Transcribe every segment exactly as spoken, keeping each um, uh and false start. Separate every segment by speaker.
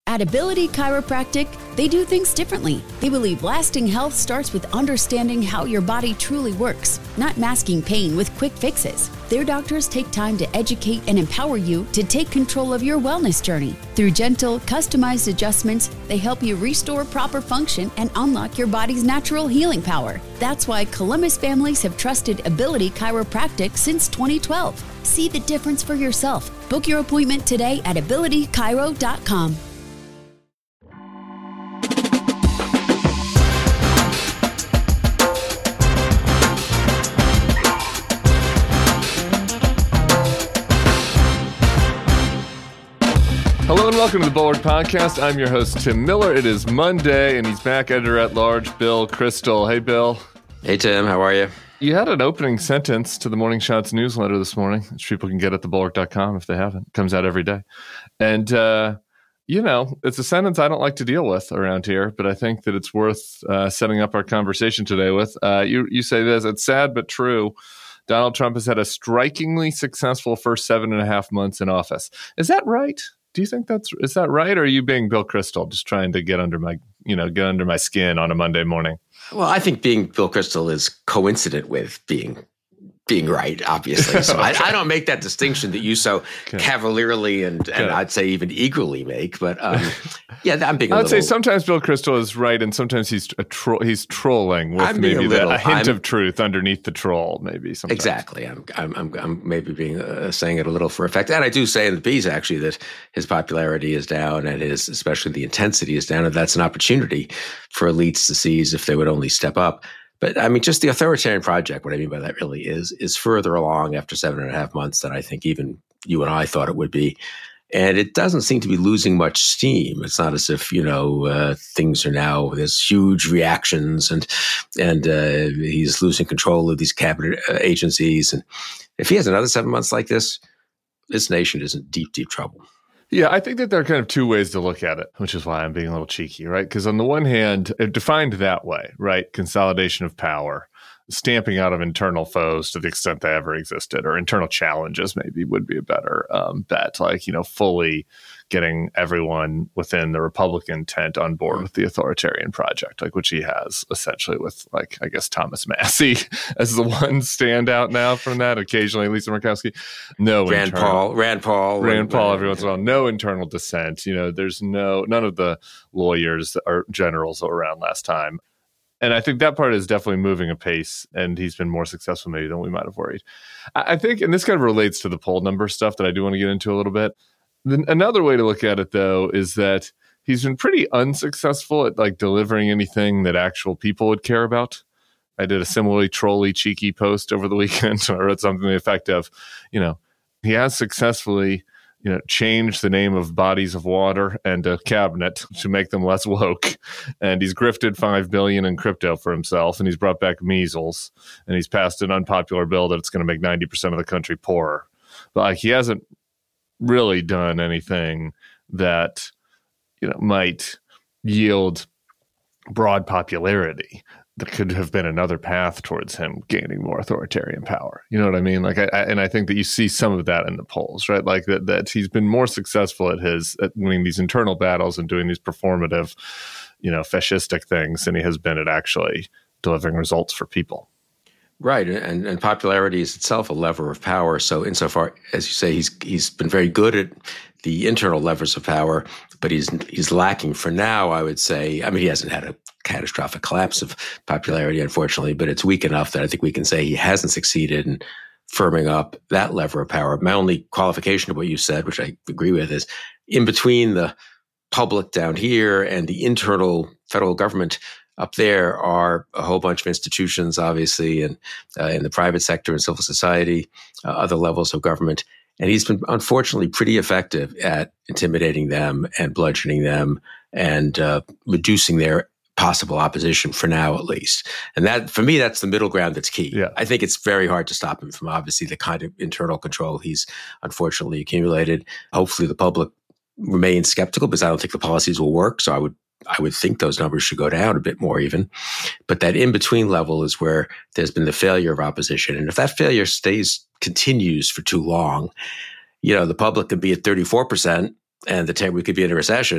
Speaker 1: At Ability Chiropractic, they do things differently. They believe lasting health starts with understanding how your body truly works, not masking pain with quick fixes. Their doctors take time to educate and empower you to take control of your wellness journey. Through gentle, customized adjustments, they help you restore proper function and unlock your body's natural healing power. That's why Columbus families have trusted Ability Chiropractic since twenty twelve. See the difference for yourself. Book your appointment today at ability chiro dot com.
Speaker 2: Hello and welcome to the Bulwark Podcast. I'm your host, Tim Miller. It is Monday, and he's back editor-at-large, Bill Kristol. Hey, Bill.
Speaker 3: Hey, Tim. How are you?
Speaker 2: You had an opening sentence to the Morning Shots newsletter this morning, which people can get at the bulwark dot com if they haven't. It comes out every day. And, uh, you know, it's a sentence I don't like to deal with around here, but I think that it's worth uh, setting up our conversation today with. Uh, you, you say this, it's sad but true. Donald Trump has had a strikingly successful first seven and a half months in office. Is that right? Do you think that's, is that right? Or are you being Bill Kristol, just trying to get under my, you know, get under my skin on a Monday morning?
Speaker 3: Well, I think being Bill Kristol is coincident with being being right, obviously. So okay. I, I don't make that distinction that you so okay. cavalierly and, and okay. I'd say even eagerly make. But um, yeah, I'm being. A
Speaker 2: I'd
Speaker 3: little,
Speaker 2: say sometimes Bill Kristol is right, and sometimes he's a tro- he's trolling with
Speaker 3: I'm
Speaker 2: maybe
Speaker 3: a, little,
Speaker 2: the, a hint
Speaker 3: I'm,
Speaker 2: of truth underneath the troll. Maybe sometimes.
Speaker 3: Exactly. I'm I'm I'm, I'm maybe being uh, saying it a little for effect, and I do say in the piece actually that his popularity is down, and his especially the intensity is down, and that's an opportunity for elites to seize if they would only step up. But I mean, just the authoritarian project, what I mean by that really is, is further along after seven and a half months than I think even you and I thought it would be. And it doesn't seem to be losing much steam. It's not as if, you know, uh, things are now, there's huge reactions and, and uh, he's losing control of these cabinet uh, agencies. And if he has another seven months like this, this nation is in deep, deep trouble.
Speaker 2: Yeah, I think that there are kind of two ways to look at it, which is why I'm being a little cheeky, right? Because on the one hand, defined that way, right? Consolidation of power, stamping out of internal foes to the extent they ever existed, or internal challenges maybe would be a better um, bet. Like, you know, fully getting everyone within the Republican tent on board with the authoritarian project, like which he has essentially with, like, I guess Thomas Massie as the one standout now from that. Occasionally, Lisa Murkowski. No
Speaker 3: Rand
Speaker 2: internal,
Speaker 3: Paul, Rand Paul,
Speaker 2: Rand Paul. Every once in a while, no internal dissent. You know, there's no none of the lawyers or generals that were around last time. And I think that part is definitely moving apace, and he's been more successful maybe than we might have worried. I think, and this kind of relates to the poll number stuff that I do want to get into a little bit. Then another way to look at it, though, is that he's been pretty unsuccessful at like delivering anything that actual people would care about. I did a similarly trolly, cheeky post over the weekend. I wrote something to the effect of, you know, he has successfully, you know, changed the name of bodies of water and a cabinet to make them less woke. And he's grifted five billion dollars in crypto for himself, and he's brought back measles, and he's passed an unpopular bill that it's going to make ninety percent of the country poorer. But like, he hasn't really done anything that, you know, might yield broad popularity. There could have been another path towards him gaining more authoritarian power. You know what I mean? Like, I, I and I think that you see some of that in the polls, right? Like that, that he's been more successful at his, at winning these internal battles and doing these performative, you know, fascistic things than he has been at actually delivering results for people.
Speaker 3: Right, and and popularity is itself a lever of power. So insofar as you say, he's he's been very good at the internal levers of power, but he's he's lacking for now, I would say. I mean, he hasn't had a catastrophic collapse of popularity, unfortunately, but it's weak enough that I think we can say he hasn't succeeded in firming up that lever of power. My only qualification of what you said, which I agree with, is in between the public down here and the internal federal government up there are a whole bunch of institutions, obviously, and uh, in the private sector and civil society, uh, other levels of government. And he's been, unfortunately, pretty effective at intimidating them and bludgeoning them and uh, reducing their possible opposition for now, at least. And that, for me, that's the middle ground that's key.
Speaker 2: Yeah.
Speaker 3: I think it's very hard to stop him from, obviously, the kind of internal control he's unfortunately accumulated. Hopefully the public remains skeptical because I don't think the policies will work. So I would I would think those numbers should go down a bit more even. But that in-between level is where there's been the failure of opposition. And if that failure stays, continues for too long, you know, the public could be at thirty-four percent and the ten, we could be in a recession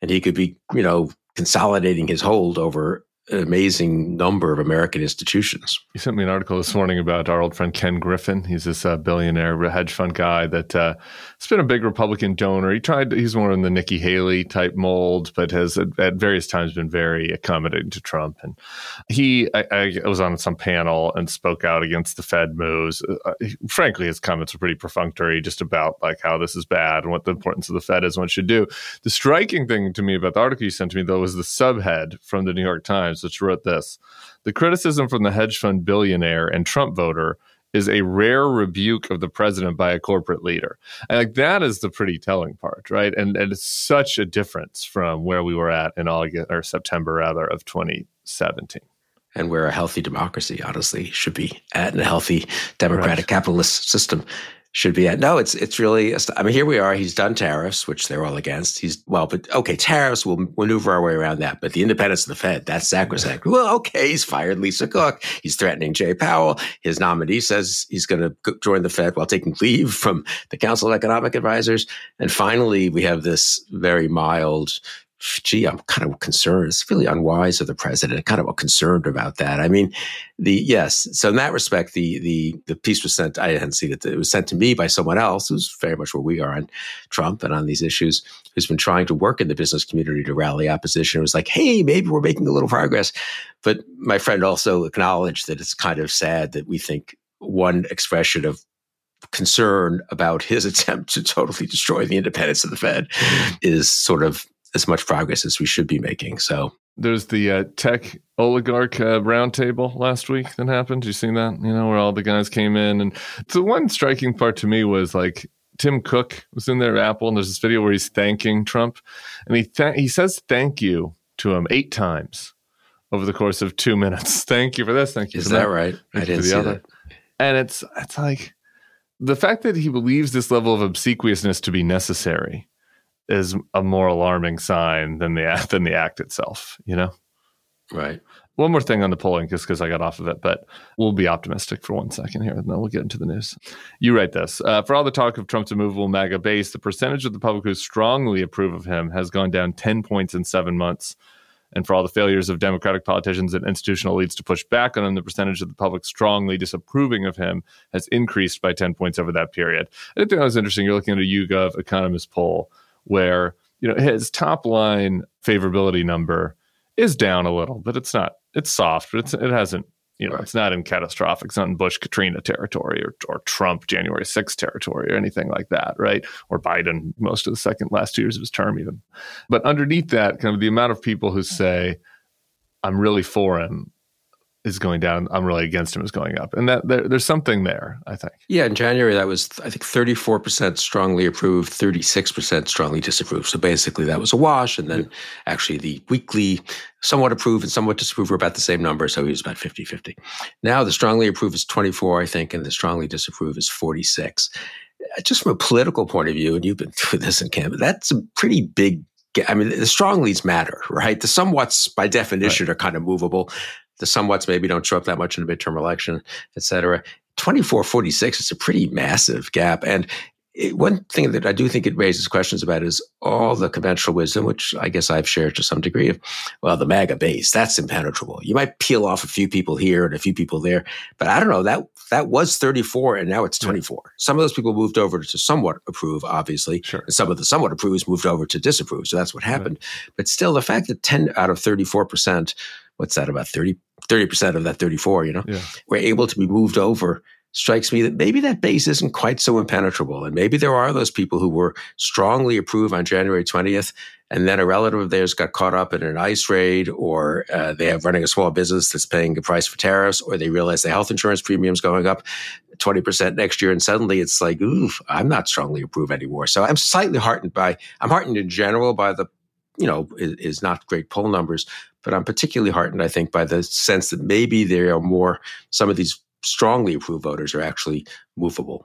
Speaker 3: and he could be, you know, consolidating his hold over an amazing number of American institutions.
Speaker 2: You sent me an article this morning about our old friend Ken Griffin. He's this uh, billionaire hedge fund guy that uh, has been a big Republican donor. He tried, he's more in the Nikki Haley type mold, but has at, at various times been very accommodating to Trump. And he, I, I was on some panel and spoke out against the Fed moves. Uh, frankly, his comments were pretty perfunctory, just about like how this is bad and what the importance of the Fed is and what it should do. The striking thing to me about the article you sent to me, though, was the subhead from the New York Times, which wrote this: the criticism from the hedge fund billionaire and Trump voter is a rare rebuke of the president by a corporate leader. And like that is the pretty telling part, right? And, and it's such a difference from where we were at in August or September rather of twenty seventeen.
Speaker 3: And where a healthy democracy, honestly, should be at, and a healthy democratic right. capitalist system should be at. No, it's it's really, I mean, here we are. He's done tariffs, which they're all against. He's, well, but okay, tariffs, we'll maneuver our way around that. But the independence of the Fed, that's sacrosanct. Well, okay, he's fired Lisa Cook. He's threatening Jay Powell. His nominee says he's going to join the Fed while taking leave from the Council of Economic Advisors. And finally, we have this very mild, gee, I'm kind of concerned. It's really unwise of the president. Kind of concerned about that. I mean, the yes. So in that respect, the the the piece was sent. I hadn't seen it. It was sent to me by someone else who's very much where we are on Trump and on these issues, who's been trying to work in the business community to rally opposition. It was like, hey, maybe we're making a little progress. But my friend also acknowledged that it's kind of sad that we think one expression of concern about his attempt to totally destroy the independence of the Fed is sort of as much progress as we should be making. So
Speaker 2: there's the uh, tech oligarch uh, roundtable last week that happened. Did you see that? You know, where all the guys came in. And the one striking part to me was like Tim Cook was in there at Apple, and there's this video where he's thanking Trump, and he th- he says thank you to him eight times over the course of two minutes. Thank you for this. Thank you.
Speaker 3: Is
Speaker 2: for
Speaker 3: that,
Speaker 2: that
Speaker 3: right?
Speaker 2: Thank
Speaker 3: I didn't see
Speaker 2: other.
Speaker 3: that.
Speaker 2: And it's it's like the fact that he believes this level of obsequiousness to be necessary is a more alarming sign than the act, than the act itself, you know?
Speaker 3: Right.
Speaker 2: One more thing on the polling, just because I got off of it, but we'll be optimistic for one second here, and then we'll get into the news. You write this. Uh, for all the talk of Trump's immovable MAGA base, the percentage of the public who strongly approve of him has gone down ten points in seven months. And for all the failures of Democratic politicians and institutional elites to push back on him, the percentage of the public strongly disapproving of him has increased by ten points over that period. I think that was interesting. You're looking at a YouGov Economist poll where, you know, his top line favorability number is down a little, but it's not, it's soft, but it's, it hasn't, you know, it's not in catastrophic, it's not in Bush Katrina territory or, or Trump January sixth territory or anything like that, right? Or Biden most of the second last two years of his term even. But underneath that, kind of the amount of people who say, I'm really for him, is going down, I'm really against him, is going up. And that there, there's something there, I think.
Speaker 3: Yeah, in January, that was, I think, thirty-four percent strongly approved, thirty-six percent strongly disapproved. So basically that was a wash. And then yeah. actually the weekly somewhat approved and somewhat disapproved were about the same number. So he was about fifty-fifty. Now the strongly approved is twenty-four, I think, and the strongly disapproved is forty-six. Just from a political point of view, and you've been through this in Canada, that's a pretty big, I mean, the stronglies matter, right? The somewhats by definition right. are kind of movable. The somewhats maybe don't show up that much in a midterm election, et cetera. twenty-four forty-six is a pretty massive gap. And it, one thing that I do think it raises questions about is all the conventional wisdom, which I guess I've shared to some degree of, well, the MAGA base, that's impenetrable. You might peel off a few people here and a few people there, but I don't know, that that was thirty-four and now it's twenty-four. Yeah. Some of those people moved over to somewhat approve, obviously, sure. and some of the somewhat approves moved over to disapprove. So that's what happened. Right. But still, the fact that ten out of thirty-four percent, what's that, about thirty percent of that thirty-four, you know, yeah. were able to be moved over, strikes me that maybe that base isn't quite so impenetrable. And maybe there are those people who were strongly approved on January twentieth, and then a relative of theirs got caught up in an ICE raid, or uh, they have running a small business that's paying a price for tariffs, or they realize the health insurance premium's going up twenty percent next year. And suddenly it's like, ooh, I'm not strongly approved anymore. So I'm slightly heartened by, I'm heartened in general by the, you know, is, is not great poll numbers, but I'm particularly heartened, I think, by the sense that maybe there are more, some of these strongly approved voters are actually movable.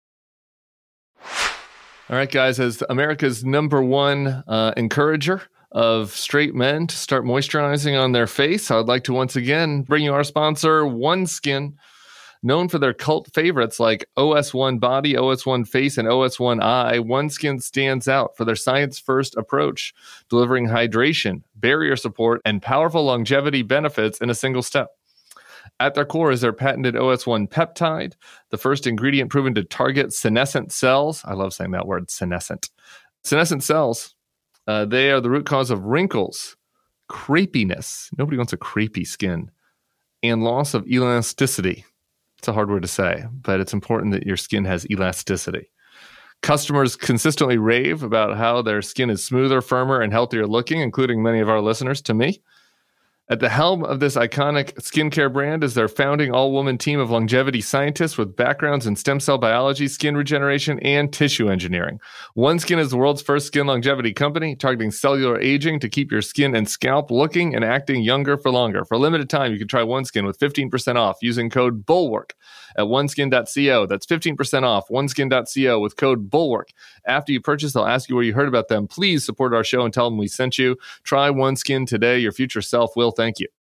Speaker 2: All right, guys, as America's number one uh, encourager of straight men to start moisturizing on their face, I'd like to once again bring you our sponsor, OneSkin. Known for their cult favorites like O S one Body, O S one Face, and O S one Eye, OneSkin stands out for their science-first approach, delivering hydration, barrier support, and powerful longevity benefits in a single step. At their core is their patented O S one peptide, the first ingredient proven to target senescent cells. I love saying that word, senescent. Senescent cells, uh, they are the root cause of wrinkles, crepiness. Nobody wants a crepey skin. And loss of elasticity. It's a hard word to say, but it's important that your skin has elasticity. Customers consistently rave about how their skin is smoother, firmer, and healthier looking, including many of our listeners to me. At the helm of this iconic skincare brand is their founding all-woman team of longevity scientists with backgrounds in stem cell biology, skin regeneration, and tissue engineering. OneSkin is the world's first skin longevity company, targeting cellular aging to keep your skin and scalp looking and acting younger for longer. For a limited time, you can try OneSkin with fifteen percent off using code BULWARK at oneskin dot co. That's fifteen percent off oneskin dot co with code BULWARK. After you purchase, they'll ask you where you heard about them. Please support our show and tell them we sent you. Try OneSkin today. Your future self will thank you.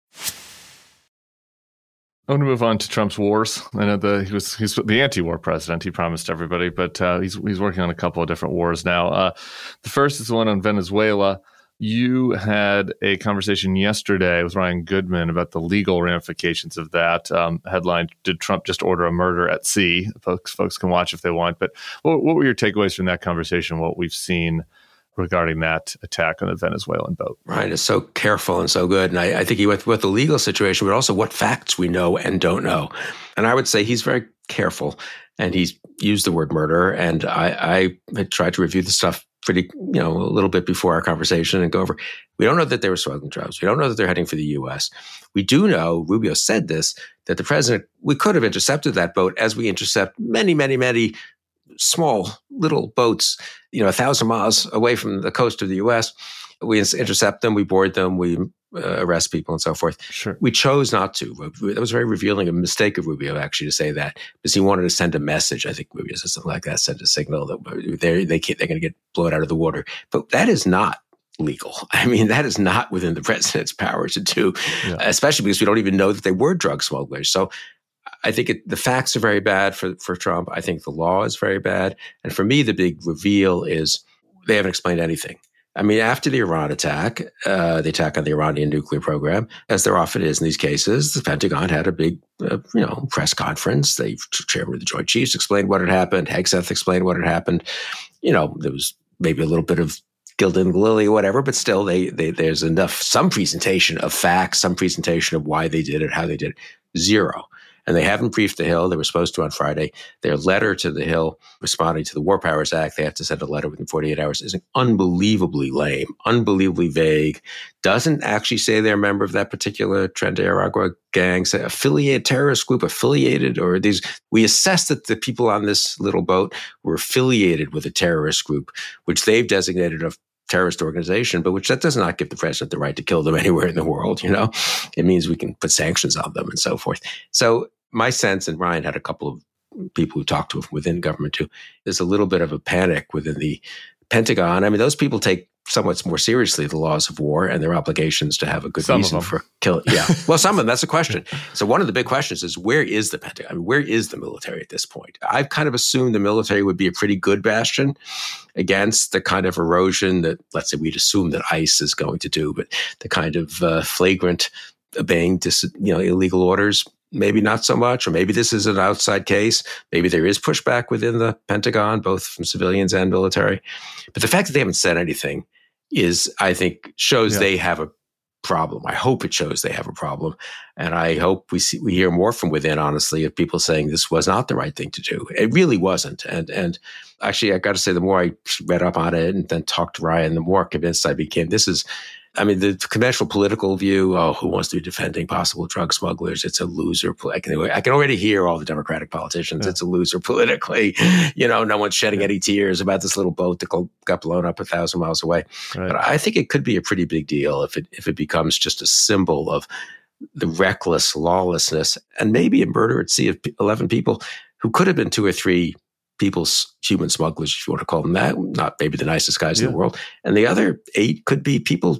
Speaker 2: I want to move on to Trump's wars. I know the, he was he's the anti-war president. He promised everybody, but uh, he's he's working on a couple of different wars now. Uh, the first is the one on Venezuela. You had a conversation yesterday with Ryan Goodman about the legal ramifications of that. Um, headline, did Trump just order a murder at sea? Folks, folks can watch if they want. But what, what were your takeaways from that conversation, what we've seen regarding that attack on the Venezuelan boat?
Speaker 3: Ryan is so careful and so good. And I, I think he went with the legal situation, but also what facts we know and don't know. And I would say he's very careful. And he's used the word murder. And I, I had tried to review the stuff pretty, you know, a little bit before our conversation and go over. We don't know that they were smuggling drugs. We don't know that they're heading for the U S. We do know, Rubio said this, that the president, we could have intercepted that boat as we intercept many, many, many small little boats, you know, a thousand miles away from the coast of the U S. We intercept them, we board them, we uh, arrest people and so forth.
Speaker 2: Sure.
Speaker 3: We chose not to. That was very revealing, a mistake of Rubio actually to say that, because he wanted to send a message. I think Rubio said something like that, send a signal that they're, they can't, they're going to get blown out of the water. But that is not legal. I mean, that is not within the president's power to do, yeah. Especially because we don't even know that they were drug smugglers. So I think it, the facts are very bad for, for Trump. I think the law is very bad. And for me, the big reveal is they haven't explained anything. I mean, after the Iran attack, uh, the attack on the Iranian nuclear program, as there often is in these cases, the Pentagon had a big, uh, you know, press conference. The chairman of the Joint Chiefs explained what had happened. Hegseth explained what had happened. You know, there was maybe a little bit of gilded and lily or whatever, but still, they, they there's enough, some presentation of facts, some presentation of why they did it, how they did it. Zero. And they haven't briefed the Hill. They were supposed to on Friday. Their letter to the Hill responding to the War Powers Act, they have to send a letter within forty-eight hours, is unbelievably lame, unbelievably vague, doesn't actually say they're a member of that particular Tren de Aragua gang, say affiliated terrorist group, affiliated, or these. We assessed that the people on this little boat were affiliated with a terrorist group, which they've designated a terrorist organization, but which that does not give the president the right to kill them anywhere in the world. You know, it means we can put sanctions on them and so forth. So my sense, and Ryan had a couple of people who talked to him within government too, there's a little bit of a panic within the Pentagon. I mean, those people take somewhat more seriously the laws of war and their obligations to have a good
Speaker 2: some
Speaker 3: reason for killing. Yeah. Well, some of them, that's a question. So one of the big questions is, where is the Pentagon? I mean, where is the military at this point? I've kind of assumed the military would be a pretty good bastion against the kind of erosion that, let's say, we'd assume that ICE is going to do, but the kind of uh, flagrant obeying, dis, you know, illegal orders. Maybe not so much, or maybe this is an outside case. Maybe there is pushback within the Pentagon, both from civilians and military. But the fact that they haven't said anything is, I think, shows yeah. they have a problem. I hope it shows they have a problem. And I hope we see, we hear more from within, honestly, of people saying this was not the right thing to do. It really wasn't. And, and actually, I got to say, the more I read up on it and then talked to Ryan, the more convinced I became this is, I mean, the conventional political view, oh, who wants to be defending possible drug smugglers? It's a loser. I can, I can already hear all the Democratic politicians. Yeah. It's a loser politically. You know, no one's shedding yeah. any tears about this little boat that got blown up a thousand miles away. Right. But I think it could be a pretty big deal if it if it becomes just a symbol of the reckless lawlessness and maybe a murder at sea of eleven people who could have been two or three people's human smugglers, if you want to call them that. Not maybe the nicest guys yeah. in the world. And the other eight could be people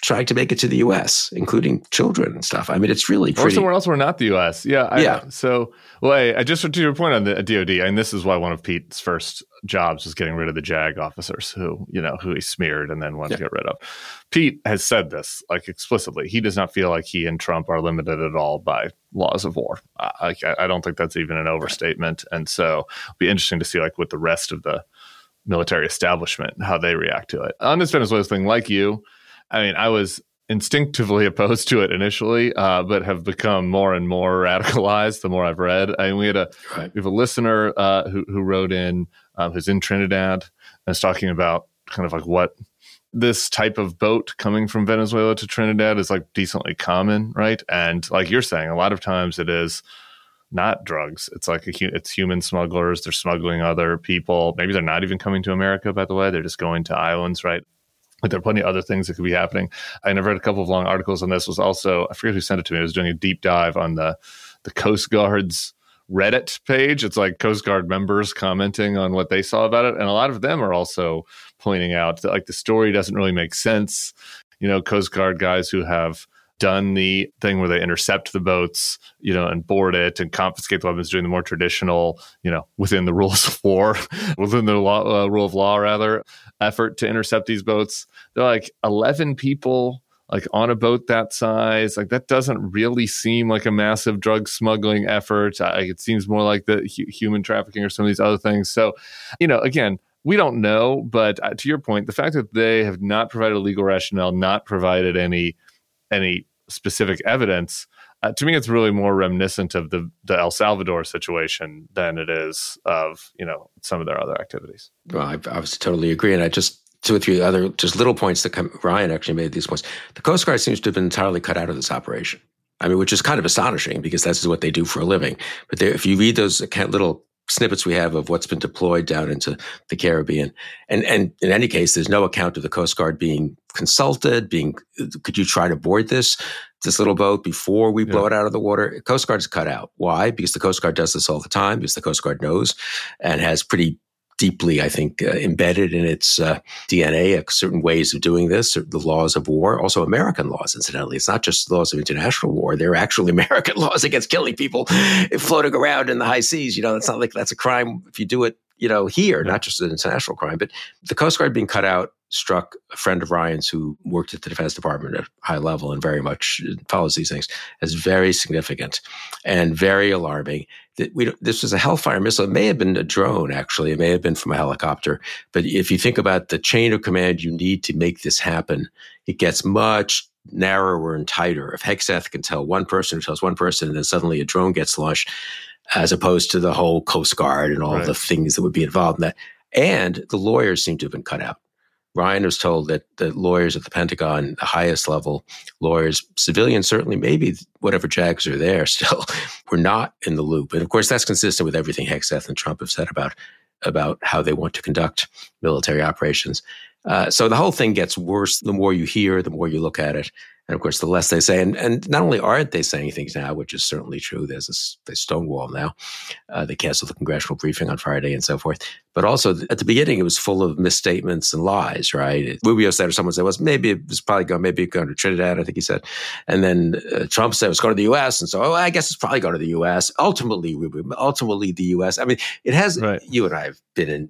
Speaker 3: trying to make it to the U S, including children and stuff. I mean, it's really pretty.
Speaker 2: Or somewhere else where not the U S. Yeah. I,
Speaker 3: yeah.
Speaker 2: So, well, I, I just to your point on the D O D, and this is why one of Pete's first jobs was getting rid of the JAG officers who, you know, who he smeared and then wanted yeah. to get rid of. Pete has said this like explicitly. He does not feel like he and Trump are limited at all by laws of war. I, I don't think that's even an overstatement. And so it'll be interesting to see like what the rest of the military establishment, how they react to it. On this Venezuela thing, like you, I mean, I was instinctively opposed to it initially, uh, but have become more and more radicalized the more I've read. I mean, we had a right. we have a listener uh, who who wrote in uh, who's in Trinidad and is talking about kind of like what this type of boat coming from Venezuela to Trinidad is like decently common, right? And like you're saying, a lot of times it is not drugs. It's like a, it's human smugglers. They're smuggling other people. Maybe they're not even coming to America, by the way. They're just going to islands, right? But there are plenty of other things that could be happening. And I've read a couple of long articles on this. Was also, I forget who sent it to me. I was doing a deep dive on the, the Coast Guard's Reddit page. It's like Coast Guard members commenting on what they saw about it. And a lot of them are also pointing out that like the story doesn't really make sense. You know, Coast Guard guys who have done the thing where they intercept the boats, you know, and board it and confiscate the weapons, doing the more traditional, you know, within the rules of war, within the law, uh, rule of law, rather, effort to intercept these boats. They're like eleven people, like on a boat that size. Like that doesn't really seem like a massive drug smuggling effort. Uh, it seems more like the hu- human trafficking or some of these other things. So, you know, again, we don't know. But uh, to your point, the fact that they have not provided a legal rationale, not provided any any specific evidence, uh, to me, it's really more reminiscent of the, the El Salvador situation than it is of, you know, some of their other activities.
Speaker 3: Well, I obviously totally agree. And I just, two or three other just little points that come, Ryan actually made these points. The Coast Guard seems to have been entirely cut out of this operation. I mean, which is kind of astonishing because that's what they do for a living. But if you read those little snippets we have of what's been deployed down into the Caribbean. And and in any case, there's no account of the Coast Guard being consulted, being, could you try to board this, this little boat before we blow yeah. it out of the water? Coast Guard is cut out. Why? Because the Coast Guard does this all the time, because the Coast Guard knows and has pretty deeply, I think, uh, embedded in its uh, D N A, uh, certain ways of doing this, the laws of war, also American laws, incidentally. It's not just laws of international war. They're actually American laws against killing people floating around in the high seas. You know, it's not like that's a crime if you do it, you know, here, yeah. not just an international crime. But the Coast Guard being cut out struck a friend of Ryan's who worked at the Defense Department at high level and very much follows these things as very significant and very alarming. That we this was a Hellfire missile. It may have been a drone, actually. It may have been from a helicopter. But if you think about the chain of command you need to make this happen, it gets much narrower and tighter. If Hegseth can tell one person who tells one person, and then suddenly a drone gets launched, as opposed to the whole Coast Guard and all right. the things that would be involved in that. And the lawyers seem to have been cut out. Ryan was told that the lawyers at the Pentagon, the highest level lawyers, civilians certainly, maybe whatever JAGs are there still, were not in the loop. And of course, that's consistent with everything Hegseth and Trump have said about, about how they want to conduct military operations. Uh, so the whole thing gets worse the more you hear, the more you look at it. And of course, the less they say. And, and not only aren't they saying things now, which is certainly true, there's a they stonewall now. Uh, they canceled the congressional briefing on Friday and so forth. But also at the beginning, it was full of misstatements and lies, right? Rubio said, or someone said, well, maybe it was probably going, maybe going to Trinidad, I think he said. And then uh, Trump said it was going to the U S. And so, oh, I guess it's probably going to the U S. Ultimately, Rubio, ultimately the U S. I mean, it has, right. you and I have been in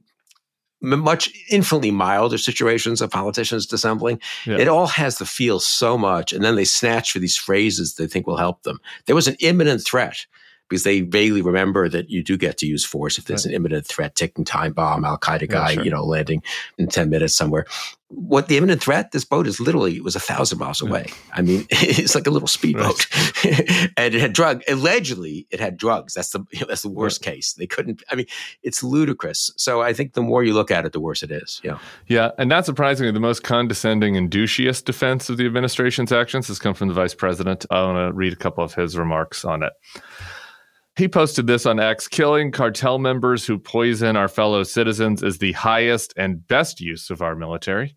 Speaker 3: much infinitely milder situations of politicians dissembling. Yeah. It all has the feel so much. And then they snatch for these phrases they think will help them. There was an imminent threat because they vaguely remember that you do get to use force if there's right. an imminent threat, ticking time bomb, Al-Qaeda guy, yeah, sure. you know, landing in ten minutes somewhere. What the imminent threat, this boat is literally, it was a thousand miles away. Yeah. I mean, it's like a little speedboat. Right. And it had drug, allegedly it had drugs. That's the, you know, that's the worst right. case. They couldn't, I mean, it's ludicrous. So I think the more you look at it, the worse it is. Yeah.
Speaker 2: Yeah. And not surprisingly, the most condescending and douchiest defense of the administration's actions has come from the vice president. I want to read a couple of his remarks on it. He posted this on X: killing cartel members who poison our fellow citizens is the highest and best use of our military.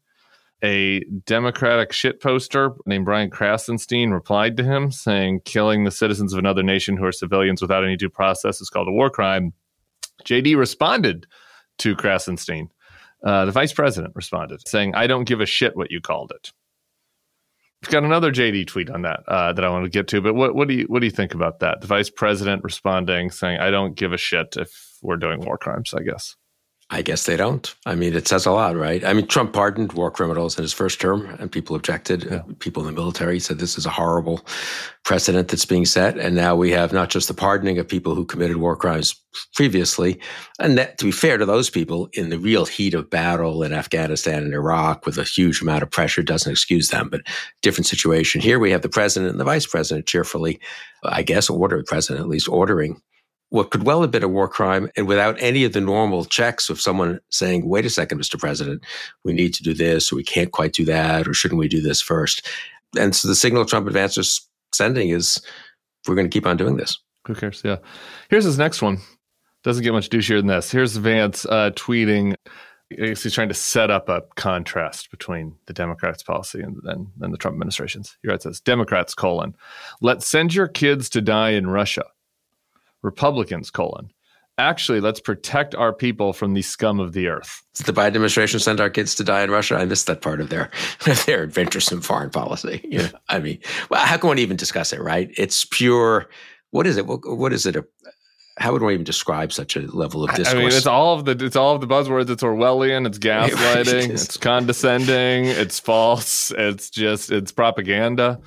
Speaker 2: A Democratic shitposter named Brian Krasenstein replied to him saying, killing the citizens of another nation who are civilians without any due process is called a war crime. J D responded to Krasenstein. Uh, the vice president responded saying, I don't give a shit what you called it. We've got another J D tweet on that uh, that I want to get to, but what, what do you what do you think about that? The vice president responding, saying, "I don't give a shit if we're doing war crimes." I guess.
Speaker 3: I guess they don't. I mean, it says a lot, right? I mean, Trump pardoned war criminals in his first term, and people objected. Yeah. People in the military said this is a horrible precedent that's being set. And now we have not just the pardoning of people who committed war crimes previously, and that, to be fair to those people, in the real heat of battle in Afghanistan and Iraq with a huge amount of pressure, doesn't excuse them, but different situation. Here we have the president and the vice president cheerfully, I guess, order the president at least ordering what could well have been a war crime, and without any of the normal checks of someone saying, wait a second, Mister President, we need to do this, or we can't quite do that, or shouldn't we do this first? And so the signal Trump advances sending is, we're going to keep on doing this.
Speaker 2: Who cares? Yeah. Here's his next one. Doesn't get much douchier than this. Here's Vance uh, tweeting. He's trying to set up a contrast between the Democrats' policy and, and, and the Trump administration's. Here it says, Democrats, colon, let's send your kids to die in Russia. Republicans, colon, actually, let's protect our people from the scum of the earth.
Speaker 3: Did the Biden administration send our kids to die in Russia? I missed that part of their their adventuresome foreign policy. You know, I mean, well, how can one even discuss it, right? It's pure, what is it? What, what is it? A, how would one even describe such a level of discourse?
Speaker 2: I mean, it's all of the it's all of the buzzwords. It's Orwellian, it's gaslighting, it's condescending, it's false, it's just, it's propaganda.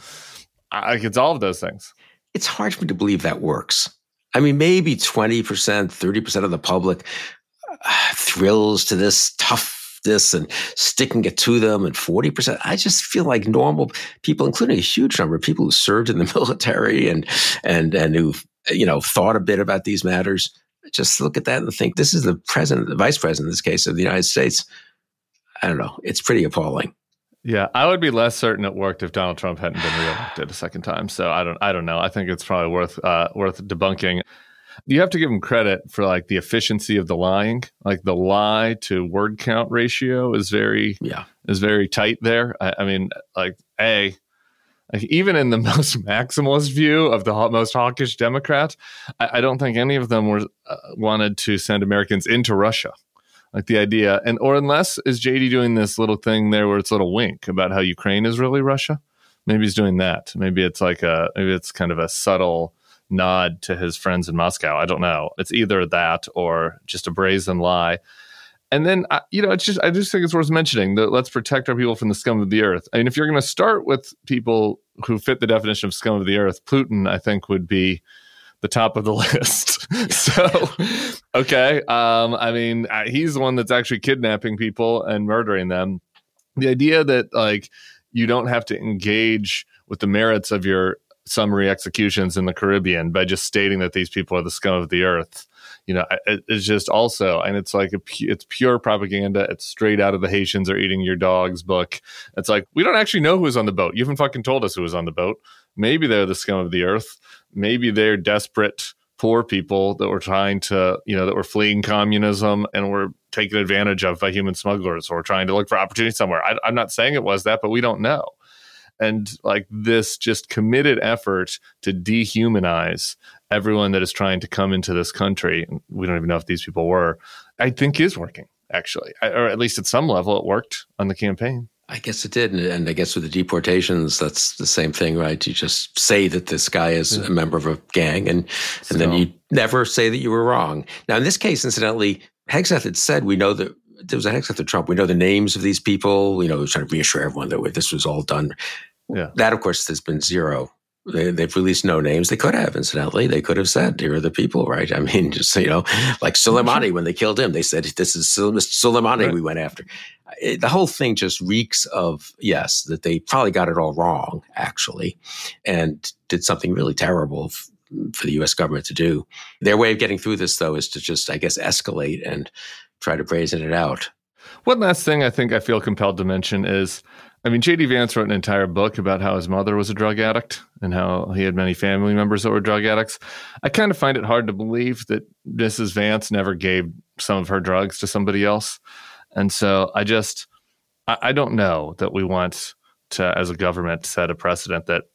Speaker 2: I, it's all of those things.
Speaker 3: It's hard for me to believe that works. I mean, maybe twenty percent, thirty percent of the public uh, thrills to this toughness and sticking it to them, and forty percent, I just feel like normal people, including a huge number of people who served in the military and and and who've, you know, thought a bit about these matters, just look at that and think, this is the president, the vice president in this case of the United States. I don't know. It's pretty appalling.
Speaker 2: Yeah, I would be less certain it worked if Donald Trump hadn't been reelected a second time. So I don't, I don't know. I think it's probably worth, uh, worth debunking. You have to give him credit for like the efficiency of the lying. Like the lie to word count ratio is very,
Speaker 3: yeah,
Speaker 2: is very tight there. I, I mean, like a, like even in the most maximalist view of the most hawkish Democrat, I, I don't think any of them were uh, wanted to send Americans into Russia. Like the idea, and or unless is J D doing this little thing there where it's a little wink about how Ukraine is really Russia? Maybe he's doing that. Maybe it's like a maybe it's kind of a subtle nod to his friends in Moscow. I don't know. It's either that or just a brazen lie. And then you know, it's just I just think it's worth mentioning that let's protect our people from the scum of the earth. I mean, if you're going to start with people who fit the definition of scum of the earth, Putin, I think, would be the top of the list. So, okay. Um, I mean, he's the one that's actually kidnapping people and murdering them. The idea that like you don't have to engage with the merits of your summary executions in the Caribbean by just stating that these people are the scum of the earth, you know, it, it's just also, and it's like, a, it's pure propaganda. It's straight out of the Haitians are eating your dogs book. It's like, we don't actually know who was on the boat. You haven't fucking told us who was on the boat. Maybe they're the scum of the earth. Maybe they're desperate, poor people that were trying to, you know, that were fleeing communism and were taken advantage of by human smugglers or trying to look for opportunity somewhere. I, I'm not saying it was that, but we don't know. And like this just committed effort to dehumanize everyone that is trying to come into this country, we don't even know if these people were, I think is working, actually. I, or at least at some level it worked on the campaign.
Speaker 3: I guess it did. And I guess with the deportations, that's the same thing, right? You just say that this guy is yeah. a member of a gang, and, and so, then you never say that you were wrong. Now, in this case, incidentally, Hegseth had said, we know that there was a Hegseth of Trump. We know the names of these people. You know, he was trying to reassure everyone that this was all done.
Speaker 2: Yeah.
Speaker 3: That, of course, has been zero. They, they've released no names. They could have, incidentally. They could have said, here are the people, right? I mean, just, you know, like Soleimani, when they killed him, they said, this is Soleimani right. we went after. It, the whole thing just reeks of, yes, that they probably got it all wrong, actually, and did something really terrible f- for the U S government to do. Their way of getting through this, though, is to just, I guess, escalate and try to brazen it out.
Speaker 2: One last thing I think I feel compelled to mention is, I mean, J D Vance wrote an entire book about how his mother was a drug addict and how he had many family members that were drug addicts. I kind of find it hard to believe that Missus Vance never gave some of her drugs to somebody else. And so I just, I, I don't know that we want to, as a government, set a precedent that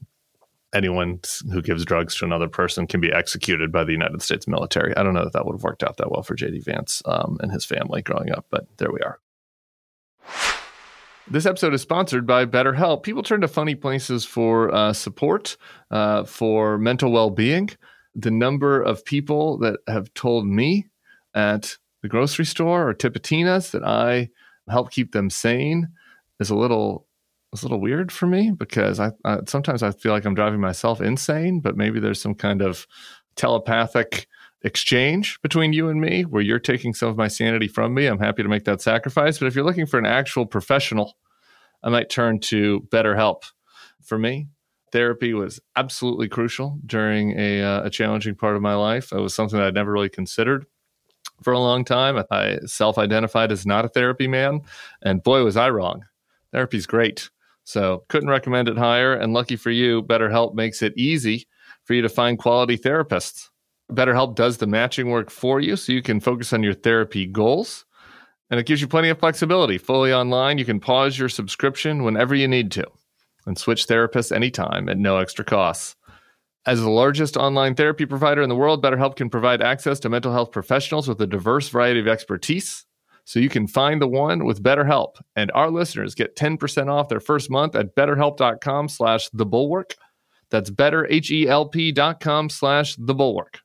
Speaker 2: anyone who gives drugs to another person can be executed by the United States military. I don't know that that would have worked out that well for J D Vance um, and his family growing up, but there we are. This episode is sponsored by BetterHelp. People turn to funny places for uh, support, uh, for mental well-being. The number of people that have told me at the grocery store or Tipitinas that I help keep them sane is a little, is a little weird for me, because I, I sometimes I feel like I'm driving myself insane, but maybe there's some kind of telepathic exchange between you and me where you're taking some of my sanity from me. I'm happy to make that sacrifice. But if you're looking for an actual professional, I might turn to BetterHelp. For me, therapy was absolutely crucial during a, uh, a challenging part of my life. It was something that I'd never really considered for a long time. I self-identified as not a therapy man, and boy, was I wrong. Therapy's great. So couldn't recommend it higher. And lucky for you, BetterHelp makes it easy for you to find quality therapists. BetterHelp does the matching work for you so you can focus on your therapy goals. And it gives you plenty of flexibility. Fully online, you can pause your subscription whenever you need to and switch therapists anytime at no extra costs. As the largest online therapy provider in the world, BetterHelp can provide access to mental health professionals with a diverse variety of expertise. So you can find the one with BetterHelp. And our listeners get ten percent off their first month at betterhelp.com slash the bulwark. That's betterhelp.com slash the bulwark.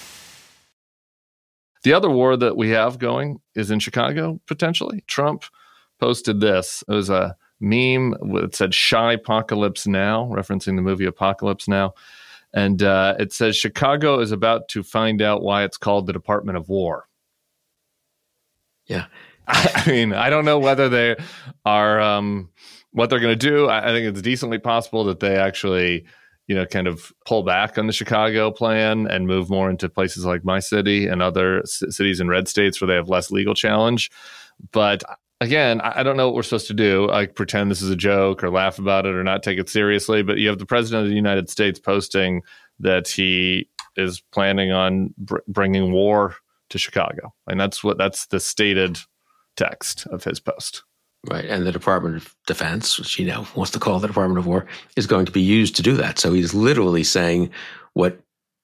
Speaker 2: The other war that we have going is in Chicago, potentially. Trump posted this. It was a meme that said Shy Apocalypse Now, referencing the movie Apocalypse Now. And uh, it says, Chicago is about to find out why it's called the Department of War.
Speaker 3: Yeah.
Speaker 2: I mean, I don't know whether they are, um, what they're going to do. I, I think it's decently possible that they actually, you know, kind of pull back on the Chicago plan and move more into places like my city and other c- cities in red states where they have less legal challenge. But again, I, I don't know what we're supposed to do. I pretend this is a joke or laugh about it or not take it seriously. But you have the president of the United States posting that he is planning on br- bringing war to Chicago. And that's what that's the stated text of his post.
Speaker 3: Right. And the Department of Defense, which he now wants to call the Department of War, is going to be used to do that. So he's literally saying what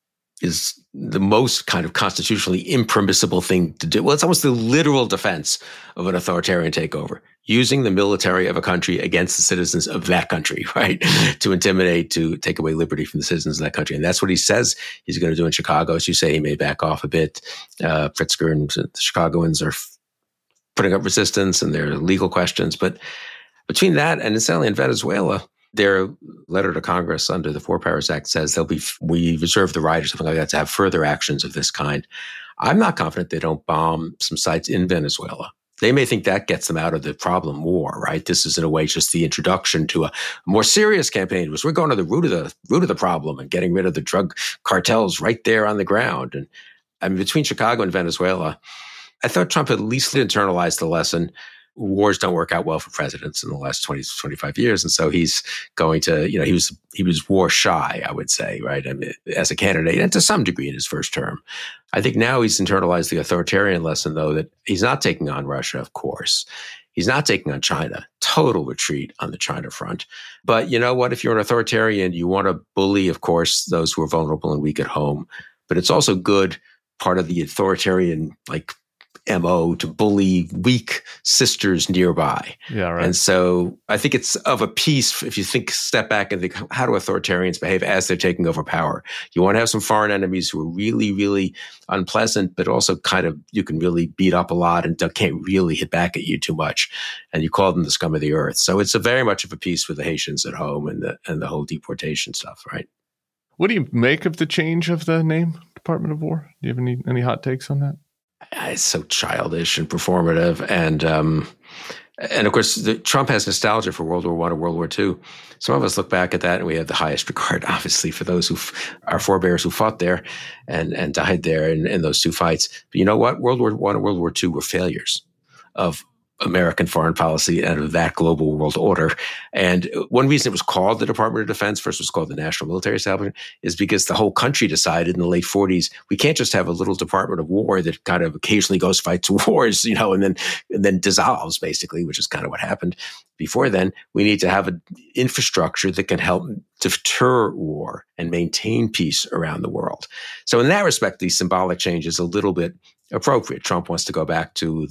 Speaker 3: is the most kind of constitutionally impermissible thing to do. Well, it's almost the literal defense of an authoritarian takeover, using the military of a country against the citizens of that country, right? To intimidate, to take away liberty from the citizens of that country. And that's what he says he's going to do in Chicago. As you say, he may back off a bit. Uh, Pritzker and the Chicagoans are putting up resistance and there are legal questions. But between that and incidentally in Venezuela, their letter to Congress under the Four Powers Act says they'll be, we reserve the right or something like that to have further actions of this kind. I'm not confident they don't bomb some sites in Venezuela. They may think that gets them out of the problem war, right? This is in a way just the introduction to a more serious campaign, which we're going to the root of the root of the problem and getting rid of the drug cartels right there on the ground. And I mean, between Chicago and Venezuela, I thought Trump at least internalized the lesson. Wars don't work out well for presidents in the last twenty, twenty-five years. And so he's going to, you know, he was, he was war shy, I would say, right? I mean, as a candidate and to some degree in his first term. I think now he's internalized the authoritarian lesson, though, that he's not taking on Russia, of course. He's not taking on China. Total retreat on the China front. But you know what? If you're an authoritarian, you want to bully, of course, those who are vulnerable and weak at home. But it's also good, part of the authoritarian, like, M O to bully weak sisters nearby.
Speaker 2: Yeah, right.
Speaker 3: And so I think it's of a piece, if you think, step back and think, how do authoritarians behave as they're taking over power? You want to have some foreign enemies who are really, really unpleasant, but also kind of, you can really beat up a lot and can't really hit back at you too much. And you call them the scum of the earth. So it's a very much of a piece with the Haitians at home and the, and the whole deportation stuff, right?
Speaker 2: What do you make of the change of the name, Department of War? Do you have any, any hot takes on that?
Speaker 3: It's so childish and performative. And, um, and of course, the, Trump has nostalgia for World War One and World War Two. Some of us look back at that and we have the highest regard, obviously, for those who, our forebears who fought there and, and died there in, in those two fights. But you know what? World War One and World War Two were failures of American foreign policy and of that global world order. And one reason it was called the Department of Defense, first it was called the National Military Establishment, is because the whole country decided in the late forties, we can't just have a little Department of War that kind of occasionally goes fights wars, you know, and then, and then dissolves basically, which is kind of what happened. Before then, we need to have an infrastructure that can help deter war and maintain peace around the world. So in that respect, the symbolic change is a little bit appropriate. Trump wants to go back to the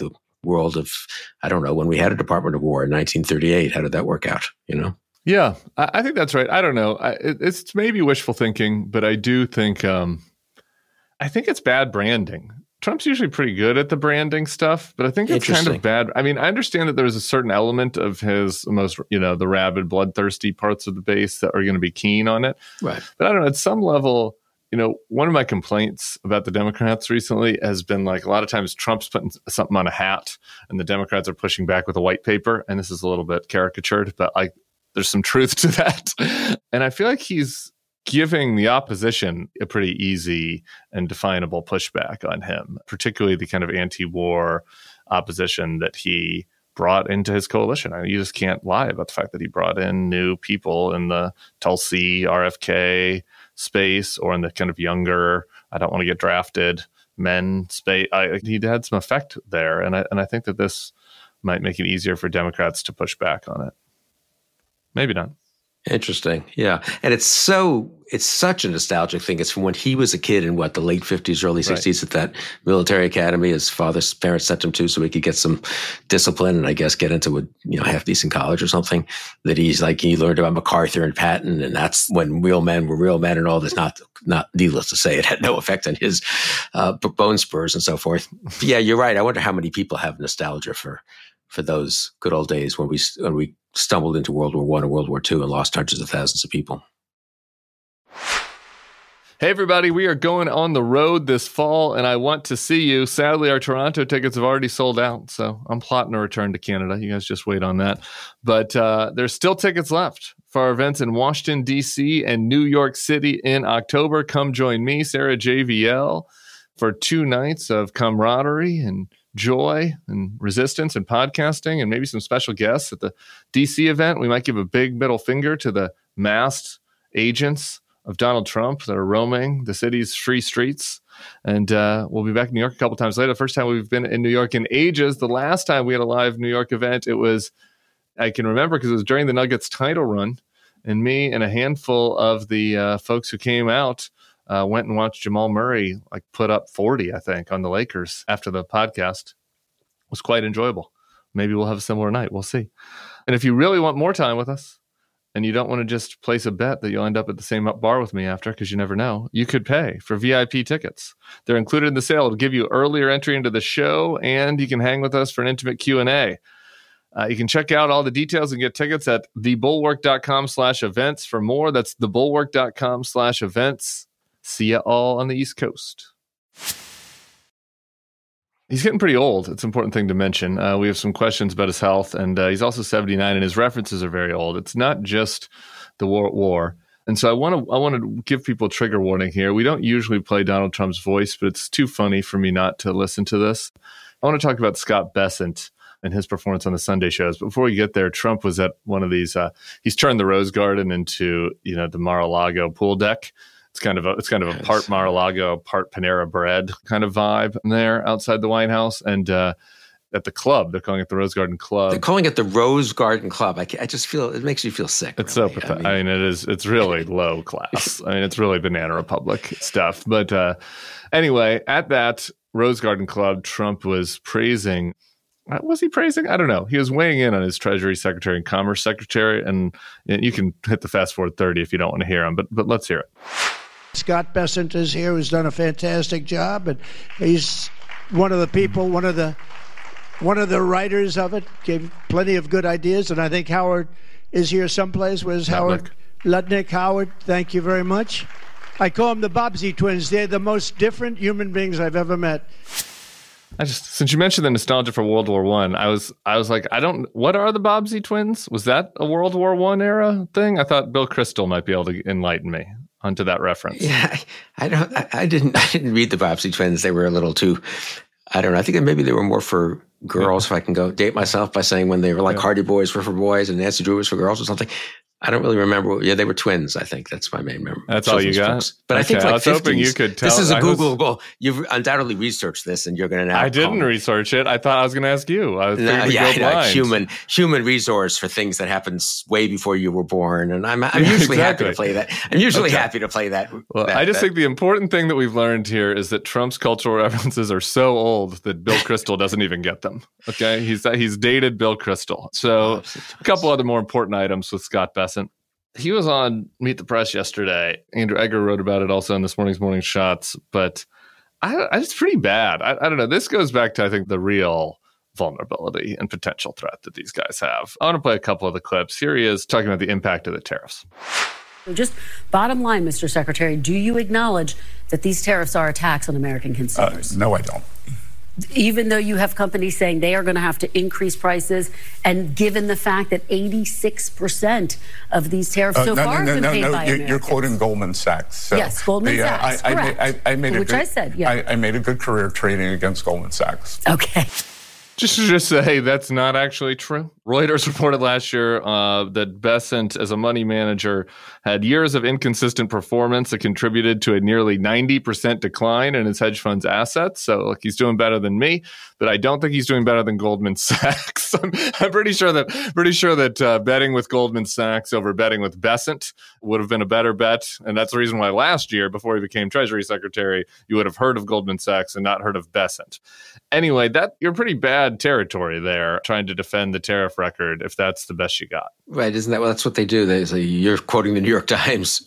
Speaker 3: world of, I don't know, when we had a Department of War in nineteen thirty-eight. How did that work out, you know?
Speaker 2: Yeah, I, I think that's right. I don't know. I, it, it's maybe wishful thinking, but I do think, um, I think it's bad branding. Trump's usually pretty good at the branding stuff, but I think it's kind of bad. I mean, I understand that there's a certain element of his most, you know, the rabid, bloodthirsty parts of the base that are going to be keen on it.
Speaker 3: Right.
Speaker 2: But I don't know, at some level, you know, one of my complaints about the Democrats recently has been like a lot of times Trump's putting something on a hat and the Democrats are pushing back with a white paper. And this is a little bit caricatured, but like there's some truth to that. And I feel like he's giving the opposition a pretty easy and definable pushback on him, particularly the kind of anti-war opposition that he brought into his coalition. I mean, you just can't lie about the fact that he brought in new people in the Tulsi, R F K space, or in the kind of younger, I don't want to get drafted men space. I, he had some effect there, and I and I think that this might make it easier for Democrats to push back on it. Maybe not.
Speaker 3: Interesting. Yeah. And it's so, it's such a nostalgic thing. It's from when he was a kid in what, the late fifties, early sixties, right, at that military academy his father's parents sent him to so he could get some discipline and I guess get into a, you know, half decent college or something, that he's like, he learned about MacArthur and Patton. And that's when real men were real men and all this. Not, not needless to say, it had no effect on his uh, bone spurs and so forth. But yeah, you're right. I wonder how many people have nostalgia for, for those good old days when we, when we, stumbled into World War One and World War Two and lost hundreds of thousands of people.
Speaker 2: Hey, everybody, we are going on the road this fall, and I want to see you. Sadly, our Toronto tickets have already sold out, so I'm plotting a return to Canada. You guys just wait on that. But uh, there's still tickets left for our events in Washington, D C and New York City in October. Come join me, Sarah J V L, for two nights of camaraderie and joy and resistance and podcasting and maybe some special guests at the D C event. We might give a big middle finger to the masked agents of Donald Trump that are roaming the city's free streets. And uh, we'll be back in New York a couple times later. The first time we've been in New York in ages. The last time we had a live New York event, it was, I can remember because it was during the Nuggets title run, and me and a handful of the uh, folks who came out Uh, went and watched Jamal Murray like put up forty, I think, on the Lakers after the podcast. It was quite enjoyable. Maybe we'll have a similar night. We'll see. And if you really want more time with us and you don't want to just place a bet that you'll end up at the same bar with me after, because you never know, you could pay for V I P tickets. They're included in the sale. It'll give you earlier entry into the show, and you can hang with us for an intimate Q and A. Uh, you can check out all the details and get tickets at thebulwark.com slash events for more. That's thebulwark.com slash events. See you all on the East Coast. He's getting pretty old. It's an important thing to mention. Uh, we have some questions about his health, and uh, he's also seventy-nine, and his references are very old. It's not just the war. war. And so I want to I want to give people a trigger warning here. We don't usually play Donald Trump's voice, but it's too funny for me not to listen to this. I want to talk about Scott Bessent and his performance on the Sunday shows. But before we get there, Trump was at one of these. Uh, he's turned the Rose Garden into, you know, the Mar-a-Lago pool deck. It's kind of a, it's kind of a yes. part Mar-a-Lago, part Panera Bread kind of vibe there outside the White House. And uh, at the club, they're calling it the Rose Garden Club.
Speaker 3: They're calling it the Rose Garden Club. I, I just feel, it makes you feel sick.
Speaker 2: It's
Speaker 3: really.
Speaker 2: so pathetic. I mean, I mean, it is, it's really low class. I mean, it's really Banana Republic stuff. But uh, anyway, at that Rose Garden Club, Trump was praising, was he praising? I don't know. He was weighing in on his Treasury Secretary and Commerce Secretary. And you can hit the fast forward thirty if you don't want to hear him, but but let's hear it.
Speaker 4: Scott Bessent is here, who's done a fantastic job, and he's one of the people, one of the one of the writers of it, gave plenty of good ideas, and I think Howard is here someplace. Where's Howard? Lutnick. Howard, thank you very much. I call them the Bobbsey twins. They're the most different human beings I've ever met.
Speaker 2: I just, since you mentioned the nostalgia for World War One, I, I was, I was like, I don't. What are the Bobbsey twins? Was that a World War One era thing? I thought Bill Kristol might be able to enlighten me onto that reference.
Speaker 3: Yeah, I, I don't. I, I didn't. I didn't read the Bobbsey twins. They were a little too. I don't know. I think maybe they were more for girls. Yeah. If I can go date myself by saying when they were like yeah. Hardy Boys were for boys and Nancy Drew was for girls or something. I don't really remember. Yeah, they were twins, I think. That's my main memory.
Speaker 2: That's all you got?
Speaker 3: Books. But
Speaker 2: okay.
Speaker 3: I think like
Speaker 2: I was
Speaker 3: fifties,
Speaker 2: hoping you could tell.
Speaker 3: This is a
Speaker 2: I
Speaker 3: Googleable.
Speaker 2: Was,
Speaker 3: You've undoubtedly researched this, and you're going to now.
Speaker 2: I didn't research it. I thought I was going to ask you. I was
Speaker 3: no, yeah,
Speaker 2: go blind.
Speaker 3: human human resource for things that happened way before you were born, and I'm I'm usually
Speaker 2: exactly.
Speaker 3: happy to play that. I'm usually
Speaker 2: okay.
Speaker 3: happy to play that.
Speaker 2: Well,
Speaker 3: that,
Speaker 2: I just
Speaker 3: that.
Speaker 2: think the important thing that we've learned here is that Trump's cultural references are so old that Bill Kristol doesn't even get them. Okay, he's he's dated Bill Kristol. So
Speaker 3: Oh,
Speaker 2: a couple other more important items with Scott Bessent. He was on Meet the Press yesterday. Andrew Egger wrote about it also in this morning's Morning Shots, but I, I, it's pretty bad. I, I don't know. This goes back to, I think, the real vulnerability and potential threat that these guys have. I want to play a couple of the clips. Here he is talking about the impact of the tariffs.
Speaker 5: Just bottom line, Mister Secretary, do you acknowledge that these tariffs are a tax on American consumers?
Speaker 6: Uh, no, I don't.
Speaker 5: Even though you have companies saying they are going to have to increase prices, and given the fact that eighty-six percent of these tariffs so
Speaker 6: uh, no,
Speaker 5: far
Speaker 6: no,
Speaker 5: have been
Speaker 6: no,
Speaker 5: paid
Speaker 6: no,
Speaker 5: by
Speaker 6: you're,
Speaker 5: Americans.
Speaker 6: You're quoting Goldman Sachs. So
Speaker 5: yes, Goldman
Speaker 6: the, uh,
Speaker 5: Sachs,
Speaker 6: I,
Speaker 5: correct.
Speaker 6: I, I, I made
Speaker 5: Which
Speaker 6: a good,
Speaker 5: I said, yeah.
Speaker 6: I, I made a good career trading against Goldman Sachs.
Speaker 5: Okay.
Speaker 2: Just to just say that's not actually true. Reuters reported last year uh, that Bessent, as a money manager, had years of inconsistent performance that contributed to a nearly ninety percent decline in his hedge fund's assets. So, look, he's doing better than me, but I don't think he's doing better than Goldman Sachs. I'm, I'm pretty sure that pretty sure that uh, betting with Goldman Sachs over betting with Bessent would have been a better bet, and that's the reason why last year, before he became Treasury Secretary, you would have heard of Goldman Sachs and not heard of Bessent. Anyway, that you're pretty bad territory there, trying to defend the tariff record if that's the best you got.
Speaker 3: Right, isn't that well? That's what they do. They say you're quoting the New York Times,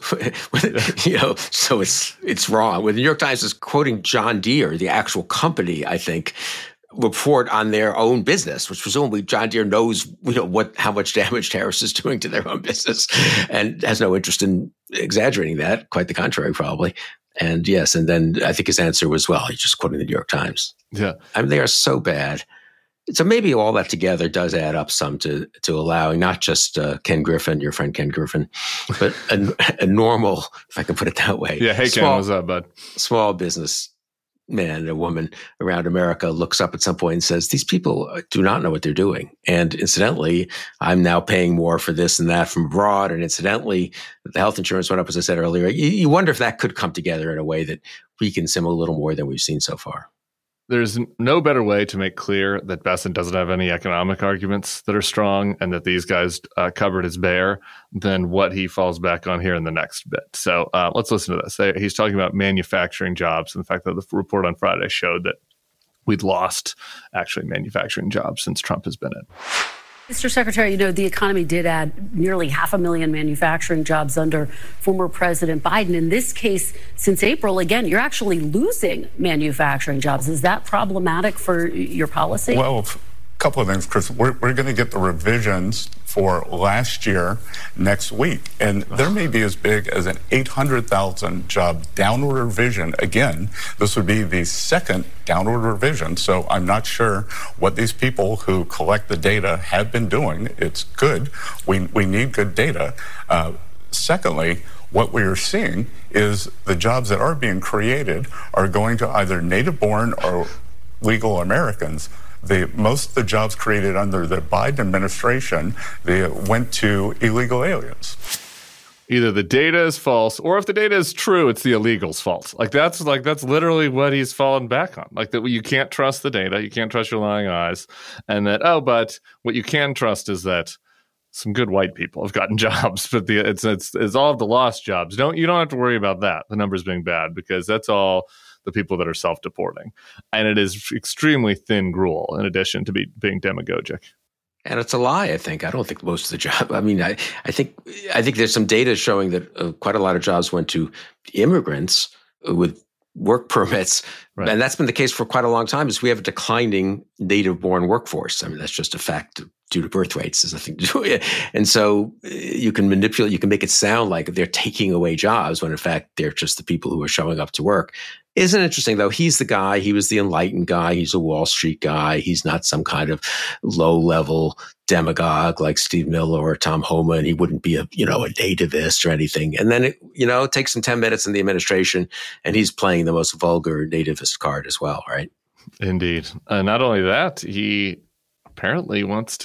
Speaker 3: you know. So it's it's wrong. When the New York Times is quoting John Deere, the actual company, I think, report on their own business, which presumably John Deere knows, you know, what how much damage tariffs is doing to their own business, and has no interest in exaggerating that. Quite the contrary, probably. And yes, and then I think his answer was, well, he's just quoting the New York Times.
Speaker 2: Yeah,
Speaker 3: I mean, they are so bad. So maybe all that together does add up some to to allowing not just uh, Ken Griffin, your friend Ken Griffin, but a, a normal, if I can put it that way.
Speaker 2: Yeah, hey
Speaker 3: small,
Speaker 2: Ken, what's up, bud?
Speaker 3: Small business man and a woman around America looks up at some point and says, these people do not know what they're doing. And incidentally, I'm now paying more for this and that from abroad. And incidentally, the health insurance went up, as I said earlier. You, you wonder if that could come together in a way that weakens him a little more than we've seen so far.
Speaker 2: There's no better way to make clear that Bessent doesn't have any economic arguments that are strong and that these guys uh, covered his bear than what he falls back on here in the next bit. So uh, let's listen to this. He's talking about manufacturing jobs and the fact that the report on Friday showed that we'd lost actually manufacturing jobs since Trump has been in.
Speaker 5: Mister Secretary, you know, the economy did add nearly half a million manufacturing jobs under former President Biden. In this case, since April, again, you're actually losing manufacturing jobs. Is that problematic for your policy?
Speaker 6: Well, a couple of things, Chris. We're, we're going to get the revisions for last year next week. And there may be as big as an eight hundred thousand job downward revision. Again, this would be the second downward revision. So I'm not sure what these people who collect the data have been doing. It's good. We, we need good data. Uh, secondly, what we are seeing is the jobs that are being created are going to either native-born or legal Americans. The, most of the jobs created under the Biden administration, they went to illegal aliens.
Speaker 2: Either the data is false, or if the data is true, it's the illegals' fault. Like that's like that's literally what he's fallen back on. Like that, you can't trust the data, you can't trust your lying eyes, and that oh, but what you can trust is that some good white people have gotten jobs, but the it's it's it's all of the lost jobs. Don't you don't have to worry about that. The numbers being bad because that's all the people that are self-deporting. And it is extremely thin gruel in addition to be, being demagogic.
Speaker 3: And it's a lie, I think. I don't think most of the job. I mean, I, I think I think there's some data showing that uh, quite a lot of jobs went to immigrants with work permits. Right. And that's been the case for quite a long time, is we have a declining native-born workforce. I mean, that's just a fact due to birth rates. There's nothing to do with it. And so you can manipulate, you can make it sound like they're taking away jobs when in fact they're just the people who are showing up to work. Isn't it interesting, though? He's the guy. He was the enlightened guy. He's a Wall Street guy. He's not some kind of low-level demagogue like Steve Miller or Tom Homan. He wouldn't be a, you know, a nativist or anything. And then, it, you know, it takes him ten minutes in the administration, and he's playing the most vulgar nativist card as well, right?
Speaker 2: Indeed. Uh, not only that, he apparently wants to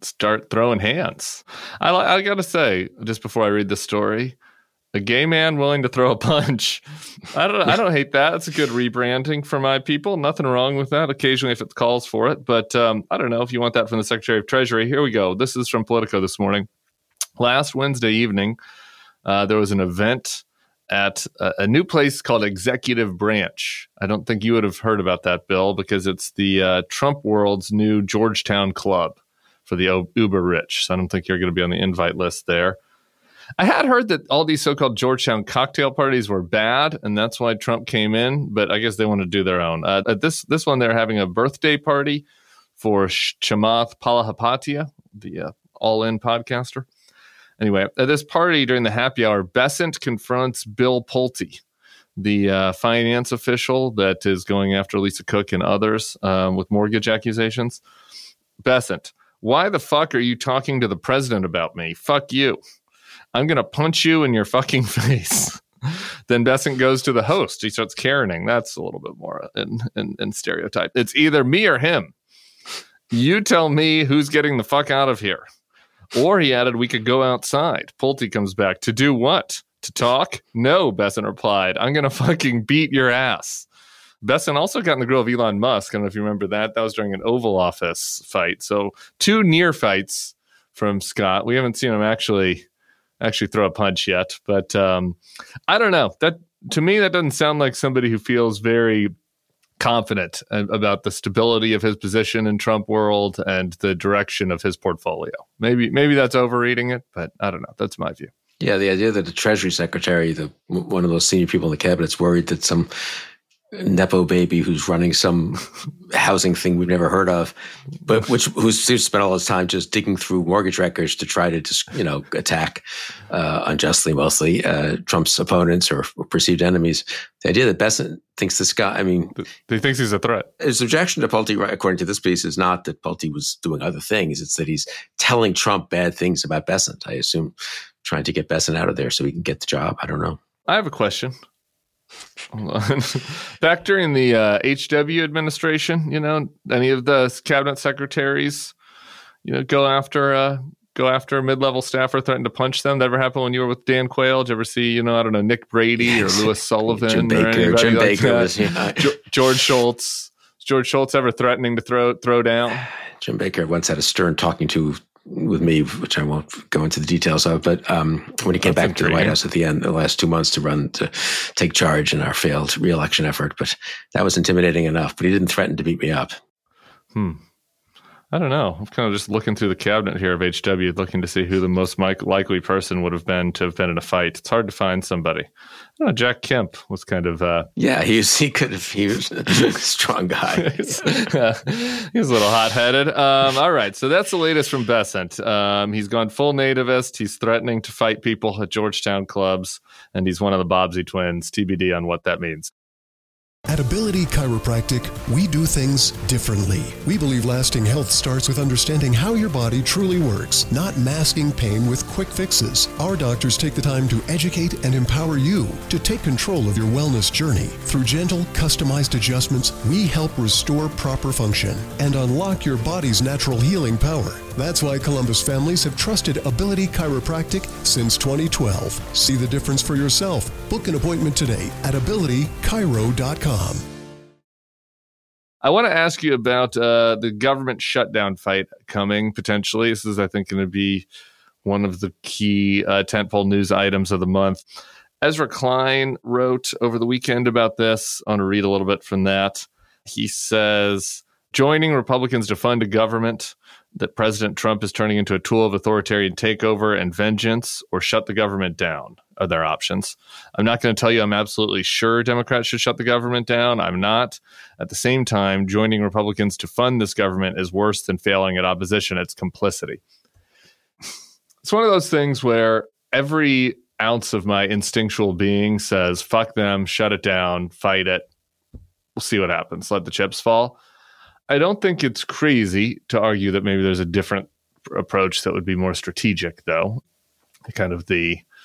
Speaker 2: start throwing hands. I, I got to say, just before I read the story, a gay man willing to throw a punch. I don't I don't hate that. It's a good rebranding for my people. Nothing wrong with that occasionally if it calls for it. But um, I don't know if you want that from the Secretary of Treasury. Here we go. This is from Politico this morning. Last Wednesday evening, uh, there was an event at a, a new place called Executive Branch. I don't think you would have heard about that, Bill, because it's the uh, Trump world's new Georgetown club for the uber rich. So I don't think you're going to be on the invite list there. I had heard that all these so-called Georgetown cocktail parties were bad, and that's why Trump came in, but I guess they want to do their own. Uh, at this this one, they're having a birthday party for Chamath Palihapitiya, the uh, all-in podcaster. Anyway, at this party during the happy hour, Bessent confronts Bill Pulte, the uh, finance official that is going after Lisa Cook and others um, with mortgage accusations. Bessent, why the fuck are you talking to the president about me? Fuck you. I'm going to punch you in your fucking face. Then Bessent goes to the host. He starts Karening. That's a little bit more in, in, in stereotype. It's either me or him. You tell me who's getting the fuck out of here. Or he added, we could go outside. Pulte comes back. To do what? To talk? No, Bessent replied. I'm going to fucking beat your ass. Bessent also got in the grill of Elon Musk. I don't know if you remember that. That was during an Oval Office fight. So two near fights from Scott. We haven't seen him actually actually throw a punch yet. But um, I don't know. That to me, that doesn't sound like somebody who feels very confident about the stability of his position in Trump world and the direction of his portfolio. Maybe maybe that's overreading it, but I don't know. That's my view.
Speaker 3: Yeah, the idea that the Treasury Secretary, the one of those senior people in the cabinet, is worried that some Nepo baby who's running some housing thing we've never heard of, but which who's spent all his time just digging through mortgage records to try to just, you know, attack uh, unjustly, mostly uh, Trump's opponents or, or perceived enemies. The idea that Bessent thinks this guy, I mean,
Speaker 2: he thinks he's a threat.
Speaker 3: His objection to Pulte, according to this piece, is not that Pulte was doing other things; it's that he's telling Trump bad things about Bessent. I assume trying to get Bessent out of there so he can get the job. I don't know.
Speaker 2: I have a question. Hold on. Back during the uh, H W administration, you know, any of the cabinet secretaries, you know, go after uh, go after a mid-level staffer, threaten to punch them. That ever happened when you were with Dan Quayle? Did you ever see, you know, I don't know, Nick Brady or Louis Sullivan
Speaker 3: Jim
Speaker 2: or
Speaker 3: Baker,
Speaker 2: anybody
Speaker 3: Jim
Speaker 2: like
Speaker 3: Baker
Speaker 2: that?
Speaker 3: was, yeah.
Speaker 2: George Shultz. Is George Shultz ever threatening to throw throw down?
Speaker 3: Jim Baker once had a stern talking to with me, which I won't go into the details of, but um, when he came
Speaker 2: That's
Speaker 3: back to the White House at the end, the last two months to run, to take charge in our failed re-election effort, but that was intimidating enough, but he didn't threaten to beat me up.
Speaker 2: Hmm. I don't know. I'm kind of just looking through the cabinet here of H W, looking to see who the most likely person would have been to have been in a fight. It's hard to find somebody. I don't know, Jack Kemp was kind of... Uh,
Speaker 3: yeah, he was, he could have, he was a strong guy.
Speaker 2: he's, uh, he was a little hot-headed. Um, all right, so that's the latest from Bessent. Um, he's gone full nativist. He's threatening to fight people at Georgetown clubs, and he's one of the Bobbsey twins. T B D on what that means.
Speaker 7: At Ability Chiropractic, we do things differently. We believe lasting health starts with understanding how your body truly works, not masking pain with quick fixes. Our doctors take the time to educate and empower you to take control of your wellness journey. Through gentle, customized adjustments, we help restore proper function and unlock your body's natural healing power. That's why Columbus families have trusted Ability Chiropractic since twenty twelve. See the difference for yourself. Book an appointment today at ability chiro dot com.
Speaker 2: I want to ask you about uh, the government shutdown fight coming, potentially. This is, I think, going to be one of the key uh, tentpole news items of the month. Ezra Klein wrote over the weekend about this. I want to read a little bit from that. He says, joining Republicans to fund a government that President Trump is turning into a tool of authoritarian takeover and vengeance, or shut the government down are their options. I'm not going to tell you I'm absolutely sure Democrats should shut the government down. I'm not. At the same time, joining Republicans to fund this government is worse than failing at opposition. It's complicity. It's one of those things where every ounce of my instinctual being says, fuck them, shut it down, fight it. We'll see what happens. Let the chips fall. I don't think it's crazy to argue that maybe there's a different approach that would be more strategic, though. Kind of the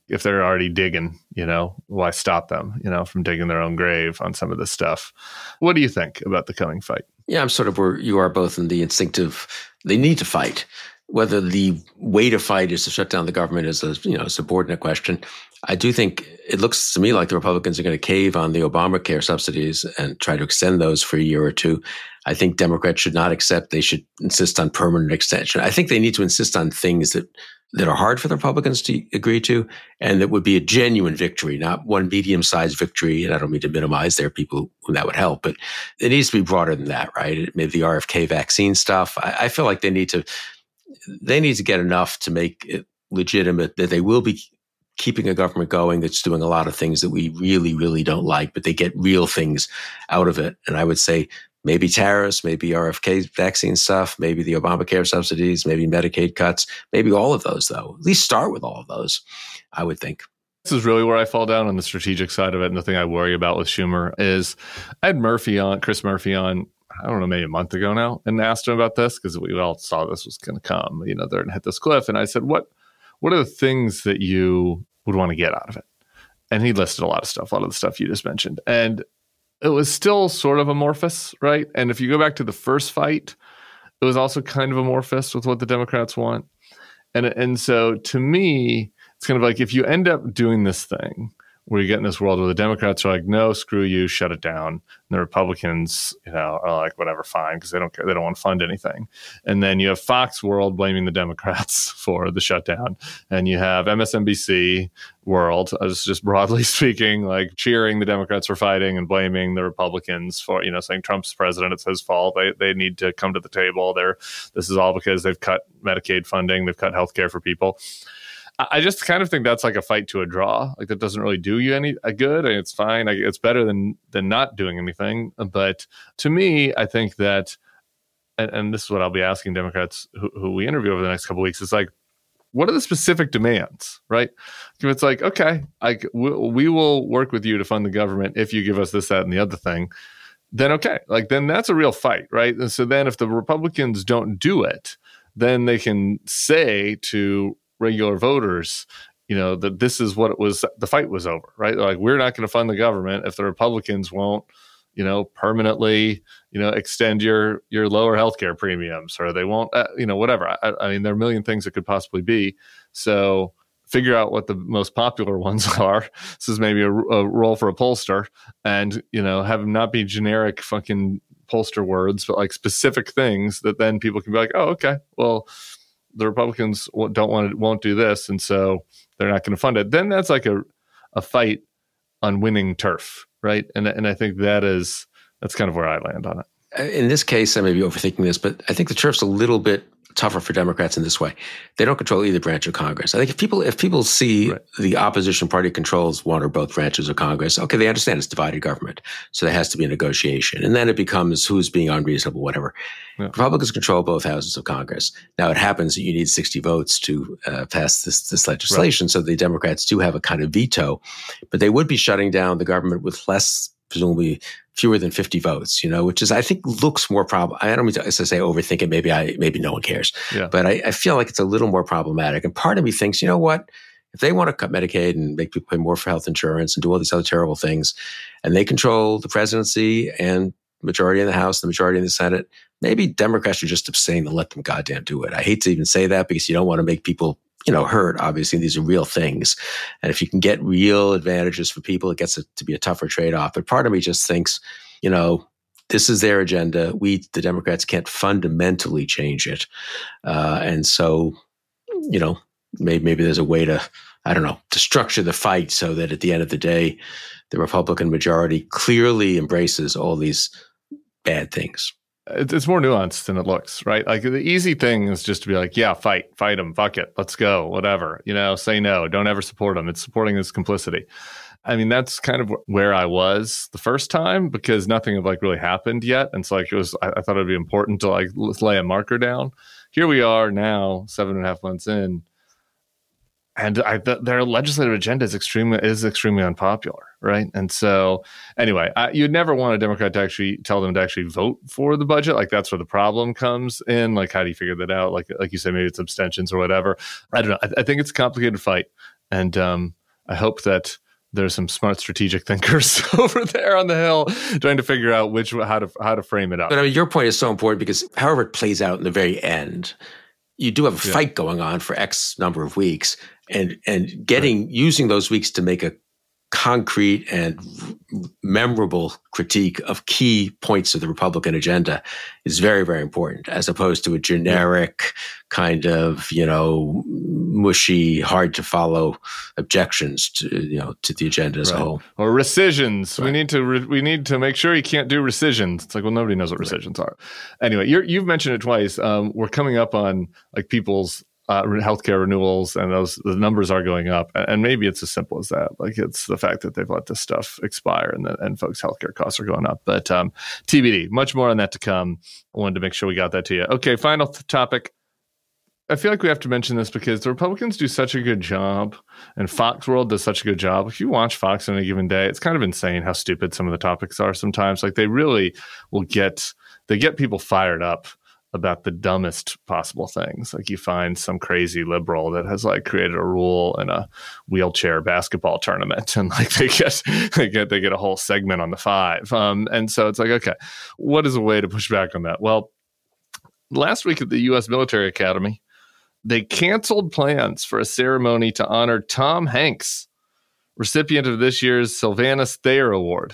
Speaker 2: if they're already digging, you know, why stop them, you know, from digging their own grave on some of this stuff? What do you think about the coming fight?
Speaker 3: Yeah, I'm sort of where you are, both in the instinctive, they need to fight. Whether the way to fight is to shut down the government is a, you know, subordinate question. I do think it looks to me like the Republicans are going to cave on the Obamacare subsidies and try to extend those for a year or two. I think Democrats should not accept. They should insist on permanent extension. I think they need to insist on things that, that are hard for the Republicans to agree to, and that would be a genuine victory, not one medium-sized victory. And I don't mean to minimize. There are people whom that would help, but it needs to be broader than that, right? Maybe the R F K vaccine stuff. I, I feel like they need to they need to get enough to make it legitimate that they will be keeping a government going that's doing a lot of things that we really, really don't like, but they get real things out of it. And I would say maybe tariffs, maybe R F K vaccine stuff, maybe the Obamacare subsidies, maybe Medicaid cuts, maybe all of those, though. At least start with all of those, I would think.
Speaker 2: This is really where I fall down on the strategic side of it. And the thing I worry about with Schumer is I had Murphy on, Chris Murphy on, I don't know, maybe a month ago now, and asked him about this because we all saw this was going to come. You know, they're going to hit this cliff. And I said, what, what are the things that you would want to get out of it? And he listed a lot of stuff, a lot of the stuff you just mentioned. And it was still sort of amorphous, right? And if you go back to the first fight, it was also kind of amorphous with what the Democrats want. And, and so to me, it's kind of like if you end up doing this thing where you get in this world where the Democrats are like, no, screw you, shut it down. And the Republicans, you know, are like, whatever, fine, because they don't care, they don't want to fund anything. And then you have Fox World blaming the Democrats for the shutdown. And you have M S N B C World, just, just broadly speaking, like cheering the Democrats for fighting and blaming the Republicans for, you know, saying Trump's president, it's his fault. They they need to come to the table. They're, this is all because they've cut Medicaid funding. They've cut healthcare for people. I just kind of think that's like a fight to a draw. Like that doesn't really do you any good. And it's fine. Like, it's better than than not doing anything. But to me, I think that, and, and this is what I'll be asking Democrats who, who we interview over the next couple of weeks, is like, what are the specific demands, right? If it's like, okay, like we, we will work with you to fund the government if you give us this, that, and the other thing, then okay, like then that's a real fight, right? And so then if the Republicans don't do it, then they can say to regular voters, you know, that this is what it was, the fight was over, right? Like, we're not going to fund the government if the Republicans won't, you know, permanently, you know, extend your your lower healthcare premiums, or they won't, uh, you know, whatever. I, I mean, there are a million things it could possibly be. So figure out what the most popular ones are. This is maybe a, a role for a pollster, and, you know, have them not be generic fucking pollster words, but like specific things that then people can be like, oh, okay, well, the Republicans don't want to, won't do this, and so they're not going to fund it. Then that's like a a fight on winning turf, right? And and I think that is that's kind of where I land on it.
Speaker 3: In this case, I may be overthinking this, but I think the turf's a little bit tougher for Democrats in this way. They don't control either branch of Congress. I think if people if people see right. the opposition party controls one or both branches of Congress, okay, they understand it's divided government, so there has to be a negotiation. And then it becomes who's being unreasonable, whatever. Yeah. Republicans control both houses of Congress. Now, it happens that you need sixty votes to uh, pass this, this legislation, right. So the Democrats do have a kind of veto, but they would be shutting down the government with less, presumably fewer than fifty votes, you know, which is, I think, looks more problem. I don't mean to, as I say, overthink it. Maybe I, maybe no one cares, yeah. But I, I feel like it's a little more problematic. And part of me thinks, you know what, if they want to cut Medicaid and make people pay more for health insurance and do all these other terrible things, and they control the presidency and majority in the House, the majority in the Senate, maybe Democrats should just abstain and let them goddamn do it. I hate to even say that because you don't want to make people, you know, hurt. Obviously, these are real things. And if you can get real advantages for people, it gets it to be a tougher trade-off. But part of me just thinks, you know, this is their agenda. We, the Democrats, can't fundamentally change it. Uh, and so, you know, maybe, maybe there's a way to, I don't know, to structure the fight so that at the end of the day, the Republican majority clearly embraces all these bad things.
Speaker 2: It's more nuanced than it looks, right? Like the easy thing is just to be like, yeah, fight, fight them, fuck it, let's go, whatever, you know, say no, don't ever support them. It's supporting this complicity. I mean, that's kind of where I was the first time because nothing had like really happened yet. And so like it was, I, I thought it'd be important to like lay a marker down. Here we are now, seven and a half months in. And I, th- their legislative agenda is extremely is extremely unpopular, right? And so, anyway, I, you'd never want a Democrat to actually tell them to actually vote for the budget. Like that's where the problem comes in. Like, how do you figure that out? Like, like you say, maybe it's abstentions or whatever. I don't know. I, I think it's a complicated fight, and um, I hope that there's some smart strategic thinkers over there on the Hill trying to figure out which how to how to frame it up.
Speaker 3: But I mean, your point is so important because however it plays out in the very end, you do have a yeah. fight going on for X number of weeks, and and getting right. using those weeks to make a concrete and memorable critique of key points of the Republican agenda is very, very important, as opposed to a generic yeah. kind of, you know, mushy, hard to follow objections to, you know, to the agenda as
Speaker 2: right.
Speaker 3: a whole.
Speaker 2: Or rescissions. Right. We need to re- we need to make sure you can't do rescissions. It's like, well, nobody knows what rescissions right. are. Anyway, you're, you've mentioned it twice. Um, we're coming up on like people's Uh, healthcare renewals, and those the numbers are going up, and maybe it's as simple as that. Like it's the fact that they've let this stuff expire, and the, and folks' healthcare costs are going up. But um, T B D, much more on that to come. I wanted to make sure we got that to you. Okay, final th- topic. I feel like we have to mention this because the Republicans do such a good job, and Fox World does such a good job. If you watch Fox on a given day, it's kind of insane how stupid some of the topics are sometimes. Like they really will get they get people fired up about the dumbest possible things. Like you find some crazy liberal that has like created a rule in a wheelchair basketball tournament, and like they get they get they get a whole segment on the five. Um, and so it's like, okay, what is a way to push back on that? Well, last week at the U S Military Academy, they canceled plans for a ceremony to honor Tom Hanks, recipient of this year's Sylvanus Thayer Award,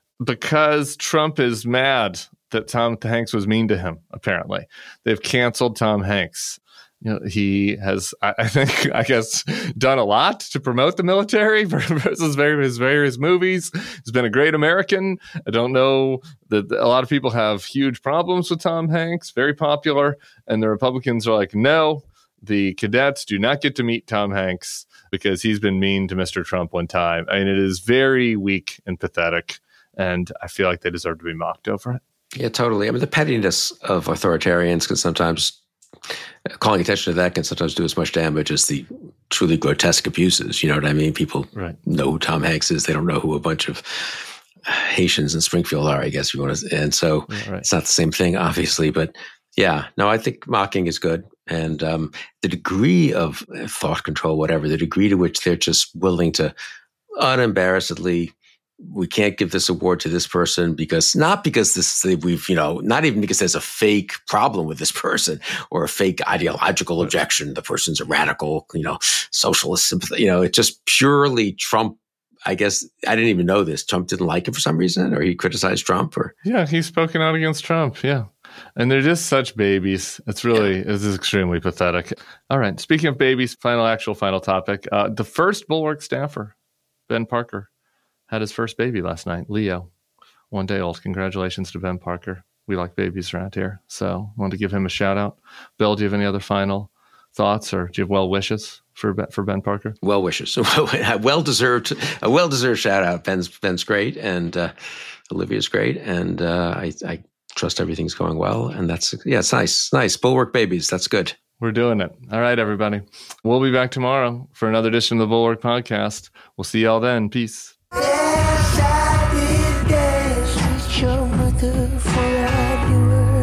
Speaker 2: because Trump is mad that Tom Hanks was mean to him, apparently. They've canceled Tom Hanks. You know, he has, I, I think, I guess, done a lot to promote the military versus his various movies. He's been a great American. I don't know that a lot of people have huge problems with Tom Hanks, very popular. And the Republicans are like, no, the cadets do not get to meet Tom Hanks because he's been mean to Mister Trump one time. I mean, it is very weak and pathetic, and I feel like they deserve to be mocked over it.
Speaker 3: Yeah, totally. I mean, the pettiness of authoritarians can sometimes, calling attention to that can sometimes do as much damage as the truly grotesque abuses. You know what I mean? People right. know who Tom Hanks is. They don't know who a bunch of Haitians in Springfield are, I guess you want to. And so yeah, right. it's not the same thing, obviously. But yeah, no, I think mocking is good. And um, the degree of thought control, whatever, the degree to which they're just willing to unembarrassedly, we can't give this award to this person because not because this we've, you know, not even because there's a fake problem with this person or a fake ideological objection. The person's a radical, you know, socialist sympathy. You know, it's just purely Trump. I guess I didn't even know this. Trump didn't like it for some reason, or he criticized Trump, or
Speaker 2: yeah, he's spoken out against Trump. Yeah, and they're just such babies. It's really yeah. it's extremely pathetic. All right, speaking of babies, final actual final topic. Uh, the first Bulwark staffer, Ben Parker, had his first baby last night, Leo, one day old. Congratulations to Ben Parker. We like babies around here, so I wanted to give him a shout out. Bill, do you have any other final thoughts, or do you have well wishes for Ben, for Ben Parker?
Speaker 3: Well wishes, well deserved, a well deserved shout out. Ben's Ben's great, and uh, Olivia's great, and uh, I, I trust everything's going well. And that's yeah, it's nice, nice Bulwark babies. That's good.
Speaker 2: We're doing it. All right, everybody. We'll be back tomorrow for another edition of the Bulwark Podcast. We'll see y'all then. Peace.
Speaker 8: Yes, I did dance with your mother for I knew her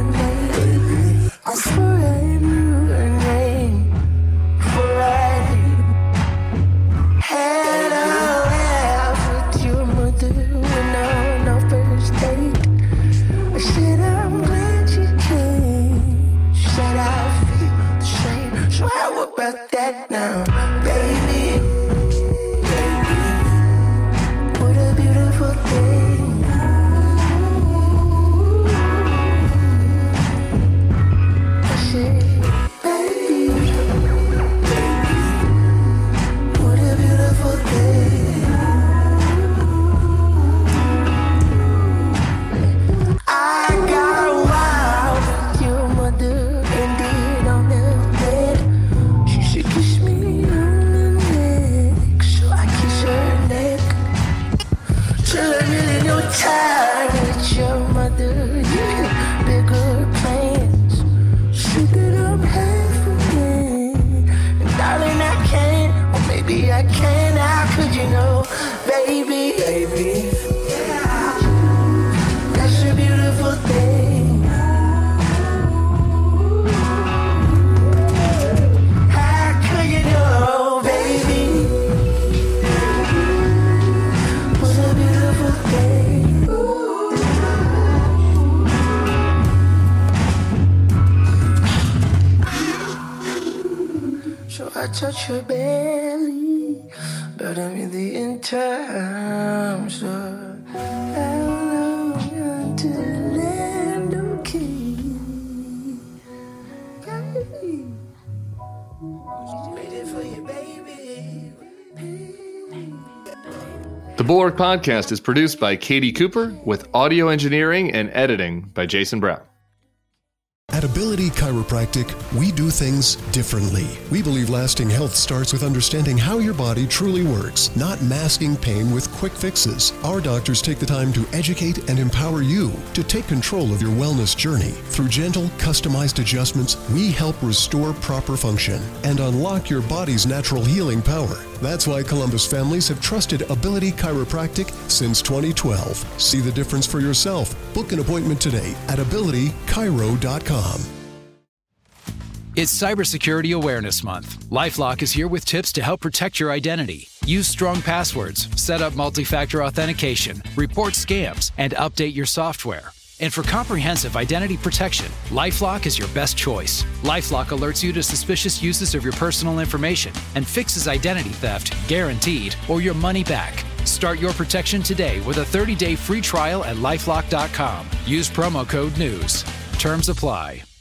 Speaker 8: name. I swear I knew her name for I had a laugh with your mother when on our first date. I said I'm glad you came. She said I feel the same. So how about that now, baby? touch your belly, but I'm in the in time, so how long until end okay? Waiting for you, baby.
Speaker 2: The Bulwark Podcast is produced by Katie Cooper with audio engineering and editing by Jason Brown.
Speaker 7: At Ability Chiropractic, we do things differently. We believe lasting health starts with understanding how your body truly works, not masking pain with quick fixes. Our doctors take the time to educate and empower you to take control of your wellness journey. Through gentle, customized adjustments, we help restore proper function and unlock your body's natural healing power. That's why Columbus families have trusted Ability Chiropractic since twenty twelve. See the difference for yourself. Book an appointment today at ability chiro dot com.
Speaker 9: It's Cybersecurity Awareness Month. LifeLock is here with tips to help protect your identity. Use strong passwords, set up multi-factor authentication, report scams, and update your software. And for comprehensive identity protection, LifeLock is your best choice. LifeLock alerts you to suspicious uses of your personal information and fixes identity theft, guaranteed, or your money back. Start your protection today with a thirty-day free trial at lifelock dot com. Use promo code NEWS. Terms apply.